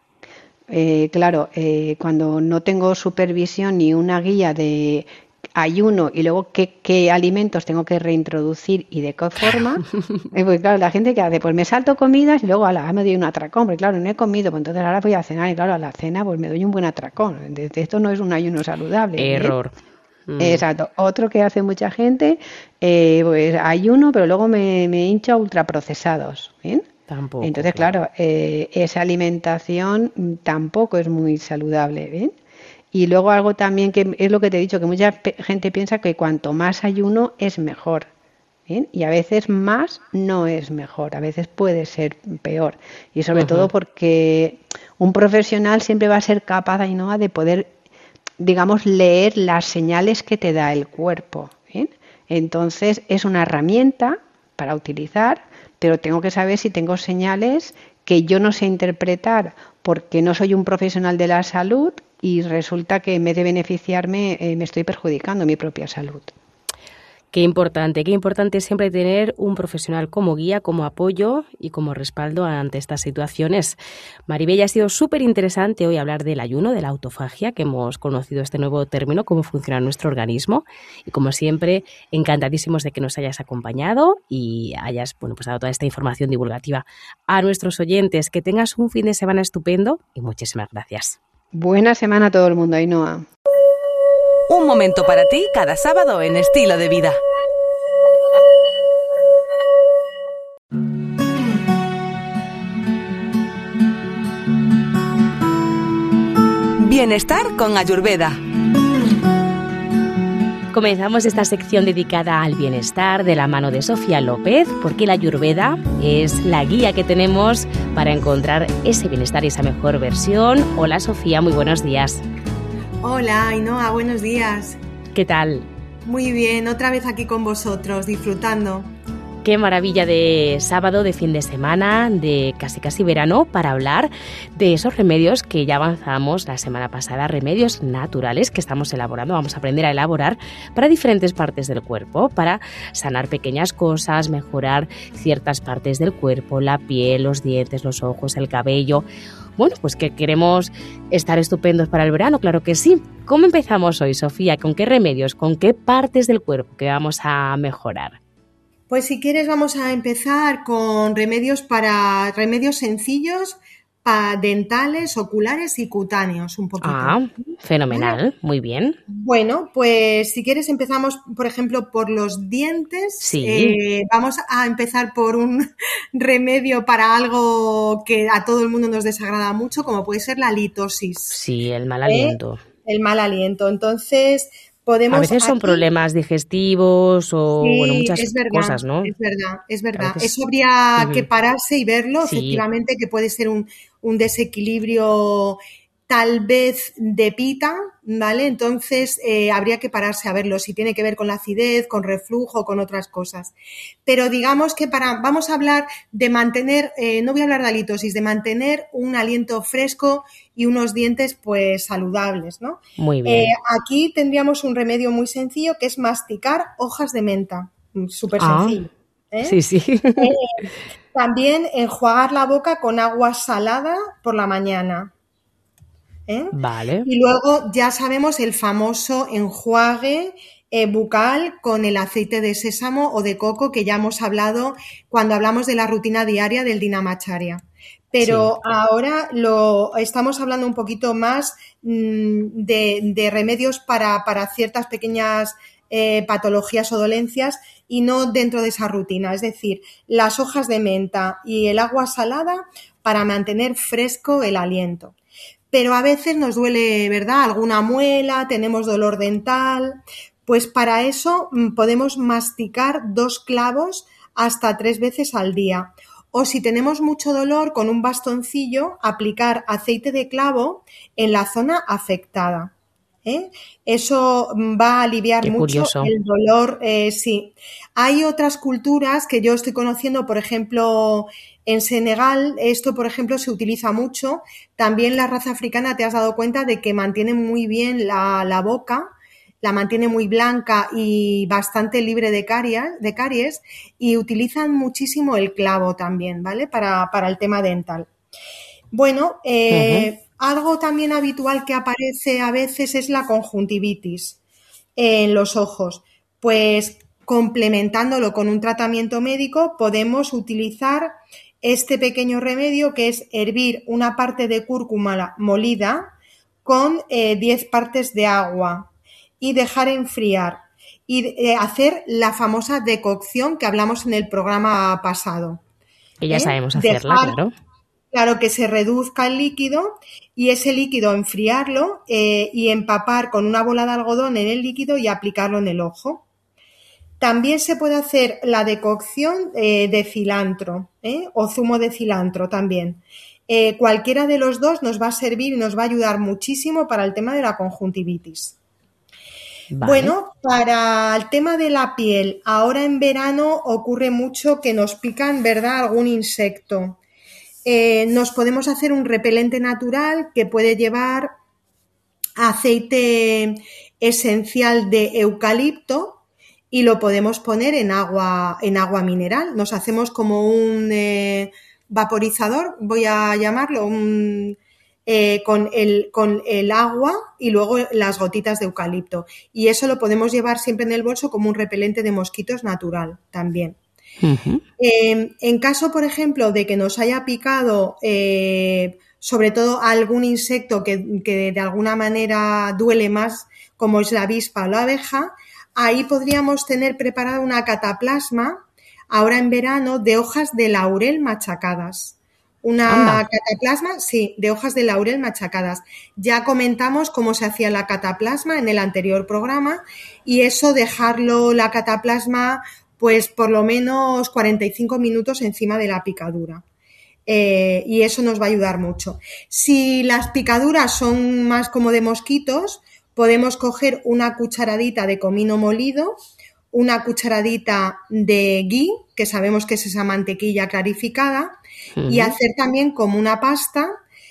Eh, claro, eh, cuando no tengo supervisión ni una guía de ayuno y luego qué, qué alimentos tengo que reintroducir y de qué forma, eh, pues claro, la gente que hace, pues me salto comidas y luego a la, me doy un atracón, porque claro, no he comido, pues entonces ahora voy a cenar y claro, a la cena pues me doy un buen atracón. Esto no es un ayuno saludable. Error. ¿eh? Mm. Exacto. Otro que hace mucha gente, eh, pues ayuno, pero luego me, me hincho a ultraprocesados. ¿Bien? Tampoco. Entonces, claro, eh, esa alimentación tampoco es muy saludable. ¿Bien? Y luego algo también que es lo que te he dicho, que mucha gente piensa que cuanto más ayuno es mejor. ¿Bien? Y a veces más no es mejor, a veces puede ser peor. Y sobre uh-huh. todo porque un profesional siempre va a ser capaz, Ainhoa, de poder, digamos, leer las señales que te da el cuerpo. ¿Bien? Entonces es una herramienta para utilizar, pero tengo que saber si tengo señales que yo no sé interpretar porque no soy un profesional de la salud y resulta que en vez de beneficiarme eh, me estoy perjudicando mi propia salud. Qué importante, qué importante siempre tener un profesional como guía, como apoyo y como respaldo ante estas situaciones. Maribel, ha sido súper interesante hoy hablar del ayuno, de la autofagia, que hemos conocido este nuevo término, cómo funciona nuestro organismo. Y como siempre, encantadísimos de que nos hayas acompañado y hayas bueno, pues dado toda esta información divulgativa a nuestros oyentes. Que tengas un fin de semana estupendo y muchísimas gracias. Buena semana a todo el mundo, Ainhoa. Un momento para ti cada sábado en Estilo de Vida. Bienestar con Ayurveda. Comenzamos esta sección dedicada al bienestar de la mano de Sofía López, porque la Ayurveda es la guía que tenemos para encontrar ese bienestar y esa mejor versión. Hola Sofía, muy buenos días. Hola Ainhoa, buenos días. ¿Qué tal? Muy bien, otra vez aquí con vosotros, disfrutando. Qué maravilla de sábado, de fin de semana, de casi casi verano, para hablar de esos remedios que ya avanzamos la semana pasada, remedios naturales que estamos elaborando, vamos a aprender a elaborar para diferentes partes del cuerpo, para sanar pequeñas cosas, mejorar ciertas partes del cuerpo, la piel, los dientes, los ojos, el cabello. Bueno, pues que queremos estar estupendos para el verano, claro que sí. ¿Cómo empezamos hoy, Sofía? ¿Con qué remedios? ¿Con qué partes del cuerpo que vamos a mejorar? Pues si quieres vamos a empezar con remedios para remedios sencillos, para dentales, oculares y cutáneos, un poquito. Ah, fenomenal, ¿vale? Muy bien. Bueno, pues si quieres empezamos, por ejemplo, por los dientes. Sí. Eh, vamos a empezar por un remedio para algo que a todo el mundo nos desagrada mucho, como puede ser la litosis. Sí, el mal aliento. ¿Eh? El mal aliento. Entonces... Podemos a veces son aquí... problemas digestivos o sí, bueno, muchas es verdad, cosas, ¿no? Es verdad, es verdad. Veces... Eso habría uh-huh. que pararse y verlo, sí. Efectivamente, que puede ser un, un desequilibrio tal vez de pita, ¿vale? Entonces eh, habría que pararse a verlo, si tiene que ver con la acidez, con reflujo, con otras cosas. Pero digamos que para vamos a hablar de mantener, eh, no voy a hablar de halitosis, de mantener un aliento fresco y unos dientes pues saludables, ¿no? Muy bien. Eh, aquí tendríamos un remedio muy sencillo que es masticar hojas de menta, súper ah, sencillo. ¿eh? Sí, sí. Eh, también enjuagar la boca con agua salada por la mañana. ¿Eh? Vale. Y luego ya sabemos el famoso enjuague eh, bucal con el aceite de sésamo o de coco que ya hemos hablado cuando hablamos de la rutina diaria del Dinamacharya. Pero sí. Ahora lo estamos hablando un poquito más mmm, de, de remedios para, para ciertas pequeñas eh, patologías o dolencias y no dentro de esa rutina. Es decir, las hojas de menta y el agua salada para mantener fresco el aliento. Pero a veces nos duele, ¿verdad?, alguna muela, tenemos dolor dental. Pues para eso podemos masticar dos clavos hasta tres veces al día. O si tenemos mucho dolor, con un bastoncillo, aplicar aceite de clavo en la zona afectada. ¿eh? Eso va a aliviar Qué mucho curioso. El dolor. Eh, sí. Hay otras culturas que yo estoy conociendo, por ejemplo... En Senegal, esto, por ejemplo, se utiliza mucho. También la raza africana, te has dado cuenta de que mantiene muy bien la, la boca, la mantiene muy blanca y bastante libre de caries, de caries y utilizan muchísimo el clavo también, ¿vale? Para, para el tema dental. Bueno, eh, uh-huh. Algo también habitual que aparece a veces es la conjuntivitis en los ojos. Pues complementándolo con un tratamiento médico, podemos utilizar este pequeño remedio que es hervir una parte de cúrcuma molida con eh, diez partes de agua y dejar enfriar y eh, hacer la famosa decocción que hablamos en el programa pasado. Que ya ¿eh? sabemos hacerla, dejar, claro. Claro, que se reduzca el líquido y ese líquido enfriarlo eh, y empapar con una bola de algodón en el líquido y aplicarlo en el ojo. También se puede hacer la decocción eh, de cilantro ¿eh? o zumo de cilantro también. Eh, cualquiera de los dos nos va a servir y nos va a ayudar muchísimo para el tema de la conjuntivitis. Vale. Bueno, para el tema de la piel, ahora en verano ocurre mucho que nos pican, ¿verdad?, algún insecto. Eh, nos podemos hacer un repelente natural que puede llevar aceite esencial de eucalipto y lo podemos poner en agua, en agua mineral. Nos hacemos como un eh, vaporizador, voy a llamarlo, un, eh, con, el, con el agua y luego las gotitas de eucalipto. Y eso lo podemos llevar siempre en el bolso como un repelente de mosquitos natural también. Uh-huh. Eh, en caso, por ejemplo, de que nos haya picado eh, sobre todo algún insecto que, que de alguna manera duele más, como es la avispa o la abeja, ahí podríamos tener preparada una cataplasma, ahora en verano, de hojas de laurel machacadas. una Anda. cataplasma, sí, de hojas de laurel machacadas. Ya comentamos cómo se hacía la cataplasma en el anterior programa y eso dejarlo la cataplasma pues por lo menos cuarenta y cinco minutos encima de la picadura. Eh, y eso nos va a ayudar mucho. Si las picaduras son más como de mosquitos, podemos coger una cucharadita de comino molido, una cucharadita de ghee, que sabemos que es esa mantequilla clarificada, uh-huh. y hacer también como una pasta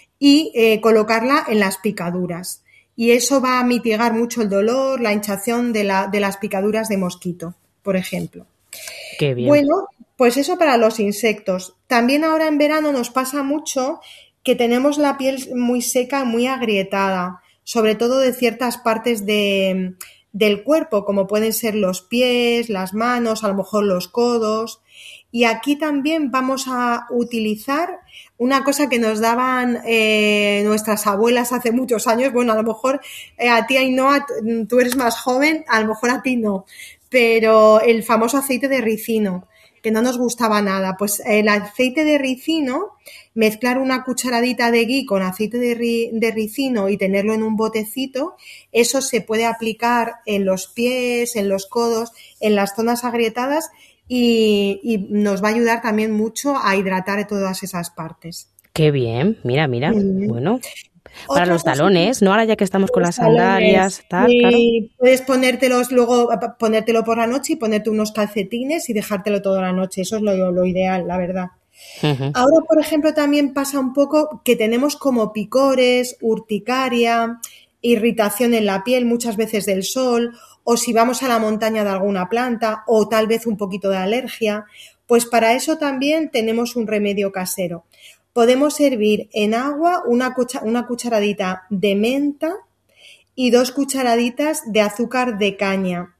y eh, colocarla en las picaduras. Y eso va a mitigar mucho el dolor, la hinchazón de, la, de las picaduras de mosquito, por ejemplo. Qué bien. Bueno, pues eso para los insectos. También ahora en verano nos pasa mucho que tenemos la piel muy seca, muy agrietada, sobre todo de ciertas partes de, del cuerpo, como pueden ser los pies, las manos, a lo mejor los codos. Y aquí también vamos a utilizar una cosa que nos daban eh, nuestras abuelas hace muchos años. Bueno, a lo mejor eh, a ti, Ainhoa, tú eres más joven, a lo mejor a ti no, pero el famoso aceite de ricino, que no nos gustaba nada. Pues el aceite de ricino, mezclar una cucharadita de ghee con aceite de, ri, de ricino y tenerlo en un botecito, eso se puede aplicar en los pies, en los codos, en las zonas agrietadas y, y nos va a ayudar también mucho a hidratar todas esas partes. Qué bien, mira, mira, mm. bueno... Para Otra los talones, ¿no? Ahora ya que estamos con las sandalias, tal, y claro. Puedes ponértelos luego, ponértelo por la noche y ponerte unos calcetines y dejártelo toda la noche. Eso es lo, lo ideal, la verdad. Uh-huh. Ahora, por ejemplo, también pasa un poco que tenemos como picores, urticaria, irritación en la piel, muchas veces del sol, o si vamos a la montaña de alguna planta, o tal vez un poquito de alergia. Pues para eso también tenemos un remedio casero. Podemos hervir en agua una, cucha- una cucharadita de menta y dos cucharaditas de azúcar de caña.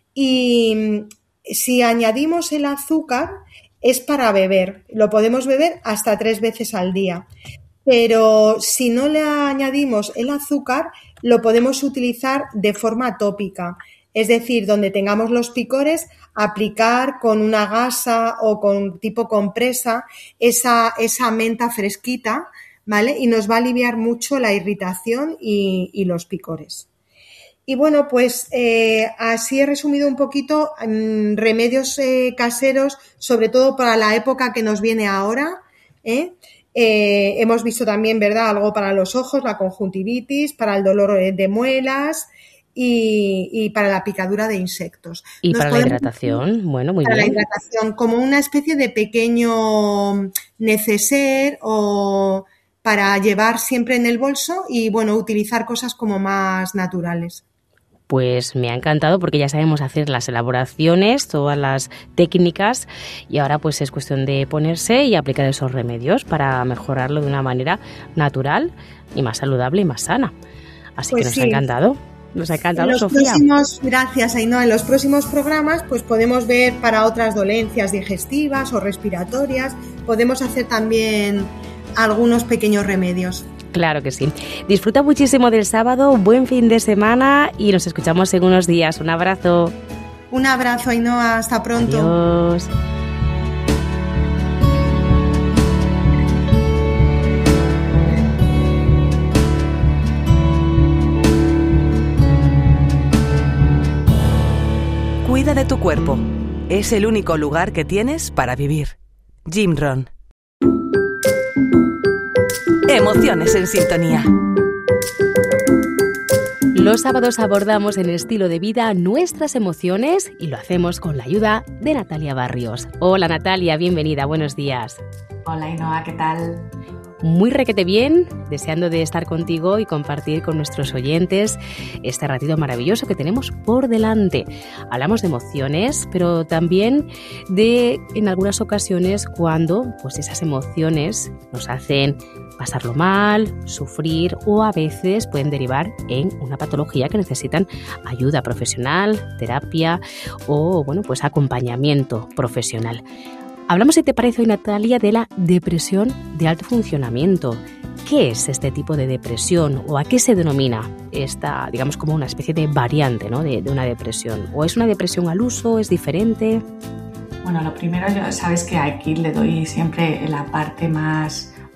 Y si añadimos el azúcar, es para beber. Lo podemos beber hasta tres veces al día. Pero si no le añadimos el azúcar, lo podemos utilizar de forma tópica. Es decir, donde tengamos los picores, aplicar con una gasa o con tipo compresa esa, esa menta fresquita, ¿vale? Y nos va a aliviar mucho la irritación y, y los picores. Y bueno, pues eh, así he resumido un poquito mmm, remedios eh, caseros, sobre todo para la época que nos viene ahora, ¿eh? Eh, hemos visto también, ¿verdad?, algo para los ojos, la conjuntivitis, para el dolor de muelas, Y, y para la picadura de insectos. Y Nos para la hidratación, bueno, muy para bien. Para la hidratación, como una especie de pequeño neceser o para llevar siempre en el bolso y, bueno, utilizar cosas como más naturales. Pues me ha encantado porque ya sabemos hacer las elaboraciones, todas las técnicas y ahora pues es cuestión de ponerse y aplicar esos remedios para mejorarlo de una manera natural y más saludable y más sana. Así pues que nos sí. ha encantado. Nos ha encantado, en los Sofía. Próximos, gracias, Ainhoa. En los próximos programas pues podemos ver para otras dolencias digestivas o respiratorias. Podemos hacer también algunos pequeños remedios. Claro que sí. Disfruta muchísimo del sábado, buen fin de semana y nos escuchamos en unos días. Un abrazo. Un abrazo, Ainhoa. Hasta pronto. Adiós. Cuida de tu cuerpo. Es el único lugar que tienes para vivir. Jim Rohn. Emociones en sintonía. Los sábados abordamos en Estilo de Vida nuestras emociones y lo hacemos con la ayuda de Natalia Barrios. Hola Natalia, bienvenida, buenos días. Hola Ainhoa, ¿qué tal? Muy requete bien, deseando de estar contigo y compartir con nuestros oyentes este ratito maravilloso que tenemos por delante. Hablamos de emociones, pero también de, en algunas ocasiones, cuando pues esas emociones nos hacen pasarlo mal, sufrir o a veces pueden derivar en una patología que necesitan ayuda profesional, terapia o bueno, pues acompañamiento profesional. Hablamos, si te parece hoy, Natalia, de la depresión de alto funcionamiento. ¿Qué es este tipo de depresión o a qué se denomina esta, digamos, como una especie de variante, ¿no?, de, de una depresión? ¿O es una depresión al uso? ¿Es diferente? Bueno, lo primero, yo, sabes que aquí le doy siempre la parte más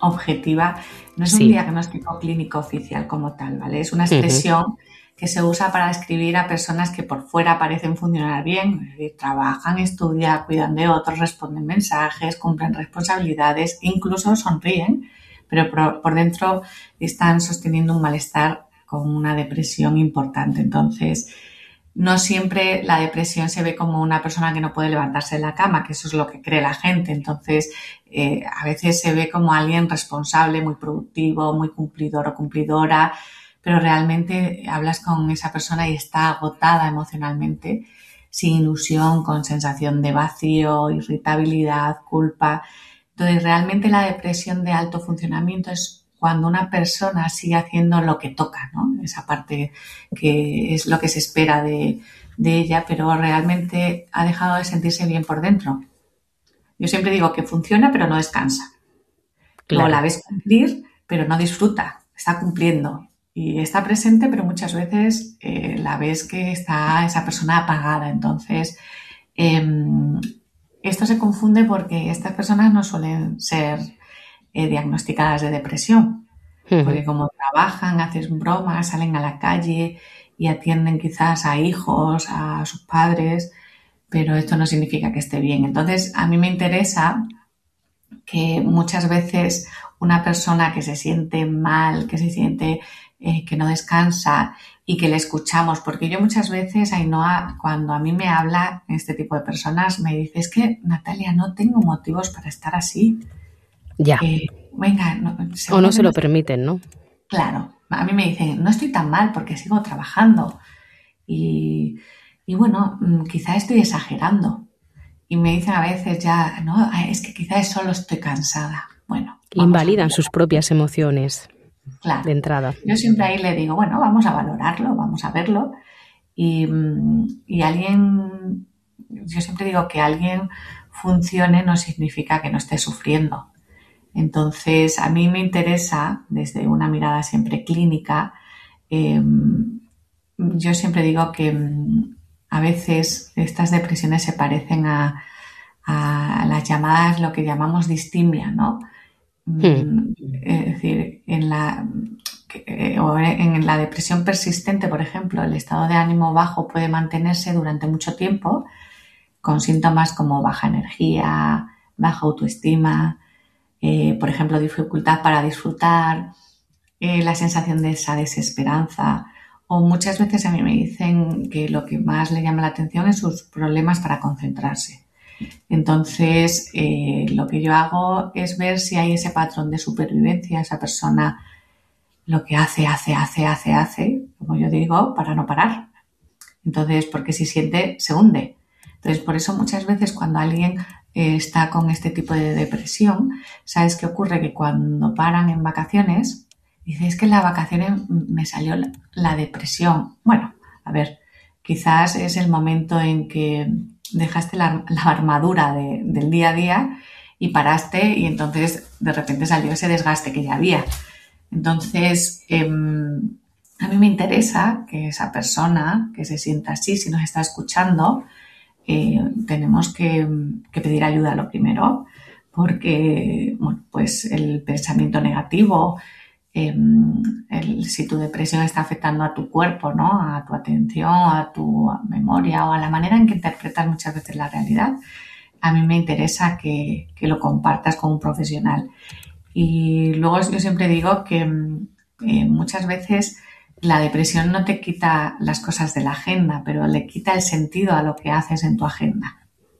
objetiva, no es Sí. un diagnóstico clínico oficial como tal, ¿vale? Es una expresión uh-huh. que se usa para describir a personas que por fuera parecen funcionar bien, es decir, trabajan, estudian, cuidan de otros, responden mensajes, cumplen responsabilidades, incluso sonríen, pero por, por dentro están sosteniendo un malestar con una depresión importante. Entonces, no siempre la depresión se ve como una persona que no puede levantarse de la cama, que eso es lo que cree la gente. Entonces, eh, a veces se ve como alguien responsable, muy productivo, muy cumplidor o cumplidora, pero realmente hablas con esa persona y está agotada emocionalmente, sin ilusión, con sensación de vacío, irritabilidad, culpa. Entonces, realmente la depresión de alto funcionamiento es cuando una persona sigue haciendo lo que toca, ¿no? Esa parte que es lo que se espera de, de ella, pero realmente ha dejado de sentirse bien por dentro. Yo siempre digo que funciona, pero no descansa. Claro. Luego la ves cumplir, pero no disfruta, está cumpliendo. Y está presente, pero muchas veces eh, la ves que está esa persona apagada. Entonces, eh, esto se confunde porque estas personas no suelen ser eh, diagnosticadas de depresión. Uh-huh. Porque como trabajan, hacen bromas, salen a la calle y atienden quizás a hijos, a sus padres, pero esto no significa que esté bien. Entonces, a mí me interesa que muchas veces una persona que se siente mal, que se siente eh, que no descansa y que le escuchamos, porque yo muchas veces, Ainhoa, cuando a mí me habla este tipo de personas, me dice, es que Natalia, no tengo motivos para estar así. Ya. Eh, venga, no, o no se lo permiten, ¿no? Claro, a mí me dicen, no estoy tan mal porque sigo trabajando y, y bueno, quizá estoy exagerando. Y me dicen a veces ya, no, es que quizás solo estoy cansada. Bueno. Invalidan sus propias emociones. Claro. De entrada. Yo siempre ahí le digo, bueno, vamos a valorarlo, vamos a verlo. Y, y alguien, yo siempre digo que alguien funcione no significa que no esté sufriendo. Entonces, a mí me interesa, desde una mirada siempre clínica, eh, yo siempre digo que a veces estas depresiones se parecen a, a las llamadas, lo que llamamos distimia, ¿no? Hmm. Es decir, en la, o en la depresión persistente, por ejemplo, el estado de ánimo bajo puede mantenerse durante mucho tiempo con síntomas como baja energía, baja autoestima, eh, por ejemplo, dificultad para disfrutar, eh, la sensación de esa desesperanza. O muchas veces a mí me dicen que lo que más le llama la atención es sus problemas para concentrarse. Entonces, eh, lo que yo hago es ver si hay ese patrón de supervivencia, esa persona lo que hace, hace, hace, hace, hace, como yo digo, para no parar. Entonces, porque si siente, se hunde. Entonces, por eso muchas veces cuando alguien eh, está con este tipo de depresión, ¿sabes qué ocurre? Que cuando paran en vacaciones, dice, es que en las vacaciones me salió la, la depresión. Bueno, a ver, quizás es el momento en que dejaste la, la armadura de, del día a día y paraste y entonces de repente salió ese desgaste que ya había. Entonces, eh, a mí me interesa que esa persona que se sienta así, si nos está escuchando, eh, tenemos que, que pedir ayuda lo primero, porque bueno, pues el pensamiento negativo, Eh, el, si tu depresión está afectando a tu cuerpo, ¿no? A tu atención, a tu memoria o a la manera en que interpretas muchas veces la realidad, a mí me interesa que, que lo compartas con un profesional. Y luego yo siempre digo que eh, muchas veces la depresión no te quita las cosas de la agenda, pero le quita el sentido a lo que haces en tu agenda.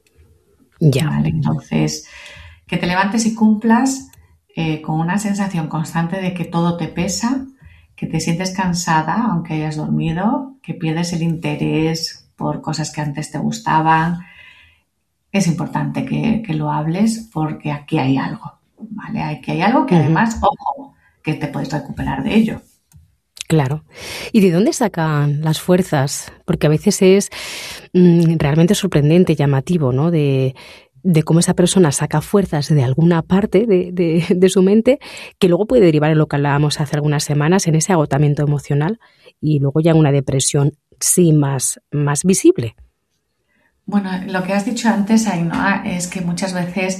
Ya. ¿Vale? Entonces, que te levantes y cumplas Eh, con una sensación constante de que todo te pesa, que te sientes cansada aunque hayas dormido, que pierdes el interés por cosas que antes te gustaban. Es importante que, que lo hables porque aquí hay algo, ¿vale? Aquí hay algo que además, ojo, que te puedes recuperar de ello. Claro. ¿Y de dónde sacan las fuerzas? Porque a veces es mmm, realmente sorprendente, llamativo, ¿no? De... de cómo esa persona saca fuerzas de alguna parte de, de, de su mente que luego puede derivar en lo que hablábamos hace algunas semanas, en ese agotamiento emocional y luego ya en una depresión sí más, más visible. Bueno, lo que has dicho antes, Ainhoa, es que muchas veces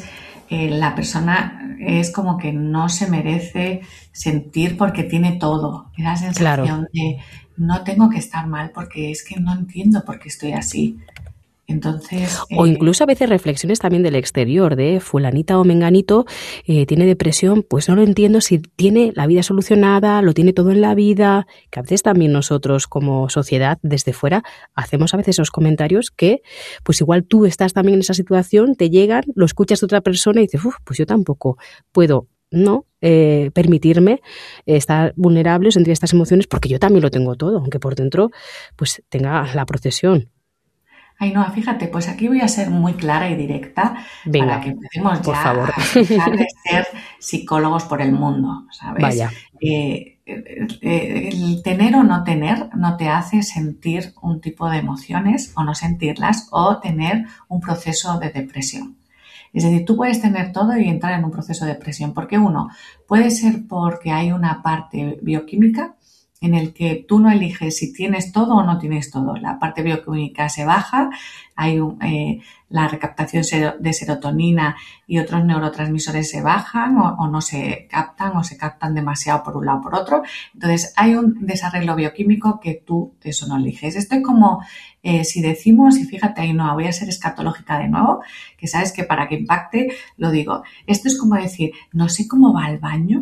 eh, la persona es como que no se merece sentir porque tiene todo. Esa sensación Claro. de no tengo que estar mal porque es que no entiendo por qué estoy así. Entonces, O eh, incluso a veces reflexiones también del exterior, de fulanita o menganito eh, tiene depresión, pues no lo entiendo si tiene la vida solucionada, lo tiene todo en la vida, que a veces también nosotros como sociedad desde fuera hacemos a veces esos comentarios que pues igual tú estás también en esa situación, te llegan, lo escuchas de otra persona y dices, uff, pues yo tampoco puedo no eh, permitirme estar vulnerable o sentir estas emociones porque yo también lo tengo todo, aunque por dentro pues tenga la procesión. Ainhoa, fíjate, pues aquí voy a ser muy clara y directa para Venga, que empecemos por ya favor. a dejar de ser psicólogos por el mundo, ¿sabes? Vaya. Eh, eh, el tener o no tener no te hace sentir un tipo de emociones o no sentirlas o tener un proceso de depresión. Es decir, tú puedes tener todo y entrar en un proceso de depresión. Porque uno, puede ser porque hay una parte bioquímica en el que tú no eliges si tienes todo o no tienes todo. La parte bioquímica se baja, hay un, eh, la recaptación de serotonina y otros neurotransmisores se bajan o, o no se captan o se captan demasiado por un lado o por otro. Entonces hay un desarreglo bioquímico que tú eso no eliges. Esto es como eh, si decimos, y fíjate ahí no, voy a ser escatológica de nuevo, que sabes que para que impacte lo digo. Esto es como decir, no sé cómo va al baño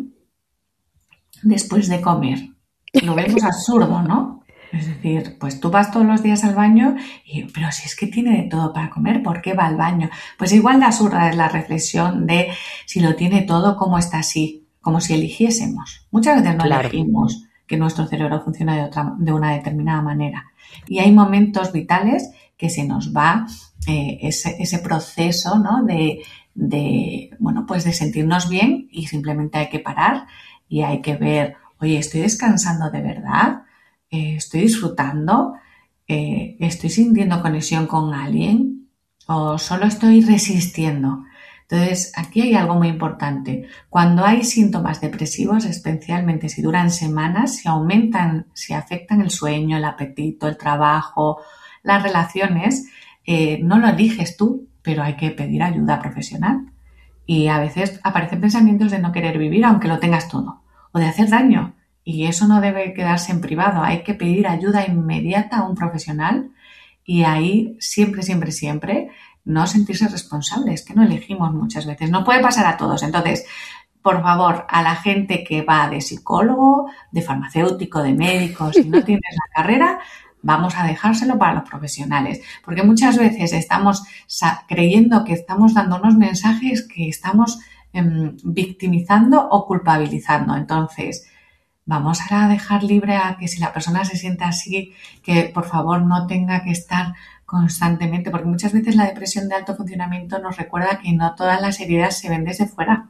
después de comer. Lo vemos absurdo, ¿no? Es decir, pues tú vas todos los días al baño, y, pero si es que tiene de todo para comer, ¿por qué va al baño? Pues igual de absurda es la reflexión de si lo tiene todo, ¿cómo está así? Como si eligiésemos. Muchas veces no Claro. elegimos que nuestro cerebro funcione de, otra, de una determinada manera. Y hay momentos vitales que se nos va eh, ese, ese proceso, ¿no? de, de, bueno, pues de sentirnos bien y simplemente hay que parar y hay que ver, oye, ¿estoy descansando de verdad? Eh, ¿Estoy disfrutando? Eh, ¿Estoy sintiendo conexión con alguien? ¿O solo estoy resistiendo? Entonces, aquí hay algo muy importante. Cuando hay síntomas depresivos, especialmente si duran semanas, si aumentan, si afectan el sueño, el apetito, el trabajo, las relaciones, eh, no lo eliges tú, pero hay que pedir ayuda profesional. Y a veces aparecen pensamientos de no querer vivir aunque lo tengas todo, o de hacer daño. Y eso no debe quedarse en privado. Hay que pedir ayuda inmediata a un profesional y ahí siempre, siempre, siempre no sentirse responsables, que no elegimos muchas veces. No puede pasar a todos. Entonces, por favor, a la gente que va de psicólogo, de farmacéutico, de médico, si no tienes la carrera, vamos a dejárselo para los profesionales, porque muchas veces estamos creyendo que estamos dando unos mensajes que estamos eh, victimizando o culpabilizando. Entonces, vamos a dejar libre a que si la persona se siente así, que por favor no tenga que estar constantemente, porque muchas veces la depresión de alto funcionamiento nos recuerda que no todas las heridas se ven desde fuera.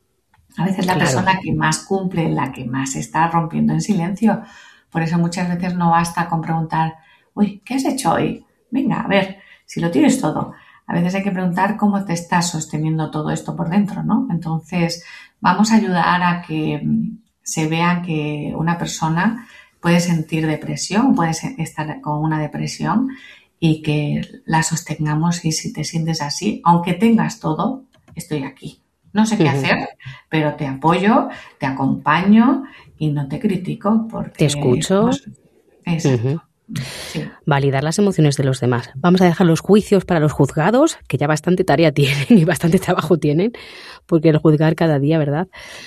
A veces la Claro. persona que más cumple, la que más está rompiendo en silencio. Por eso muchas veces no basta con preguntar, uy, ¿qué has hecho hoy? Venga, a ver, si lo tienes todo. A veces hay que preguntar cómo te estás sosteniendo todo esto por dentro, ¿no? Entonces, vamos a ayudar a que se vea que una persona puede sentir depresión, puede estar con una depresión y que la sostengamos y si te sientes así, aunque tengas todo, estoy aquí. No sé qué Ujú. hacer, pero te apoyo, te acompaño y no te critico porque... Te escucho. Pues, exacto. Ujú. Sí. Validar las emociones de los demás. Vamos a dejar los juicios para los juzgados, que ya bastante tarea tienen y bastante trabajo tienen, porque el juzgar cada día, ¿verdad?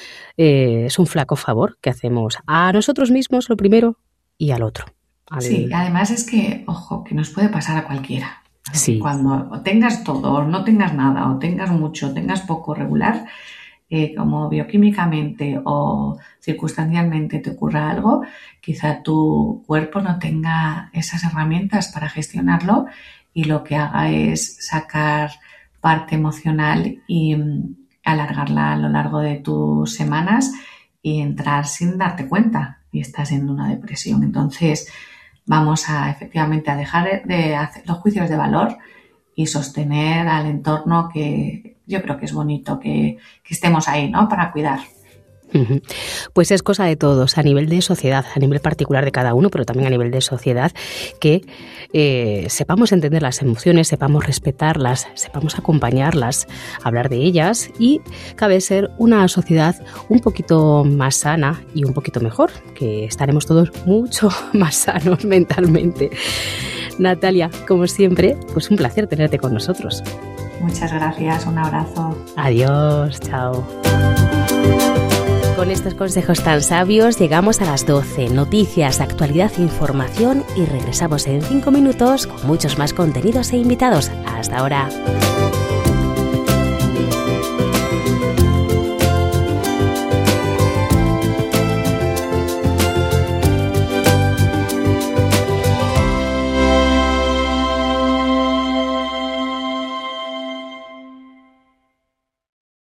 Eh, es un flaco favor que hacemos a nosotros mismos, lo primero, y al otro. Al... Sí, además es que, ojo, que nos puede pasar a cualquiera. Sí. Cuando tengas todo, o no tengas nada, o tengas mucho, o tengas poco regular, eh, como bioquímicamente o circunstancialmente te ocurra algo, quizá tu cuerpo no tenga esas herramientas para gestionarlo y lo que haga es sacar parte emocional y um, alargarla a lo largo de tus semanas y entrar sin darte cuenta y estás en una depresión. Entonces, vamos a efectivamente a dejar de hacer los juicios de valor y sostener al entorno que yo creo que es bonito que, que estemos ahí, ¿no? Para cuidar. Pues es cosa de todos, a nivel de sociedad, a nivel particular de cada uno, pero también a nivel de sociedad, que eh, sepamos entender las emociones, sepamos respetarlas, sepamos acompañarlas, hablar de ellas y cabe ser una sociedad un poquito más sana y un poquito mejor, que estaremos todos mucho más sanos mentalmente. Natalia, como siempre, pues un placer tenerte con nosotros. Muchas gracias, un abrazo. Adiós, chao. Con estos consejos tan sabios llegamos a las doce. Noticias, actualidad e información y regresamos en cinco minutos con muchos más contenidos e invitados. Hasta ahora.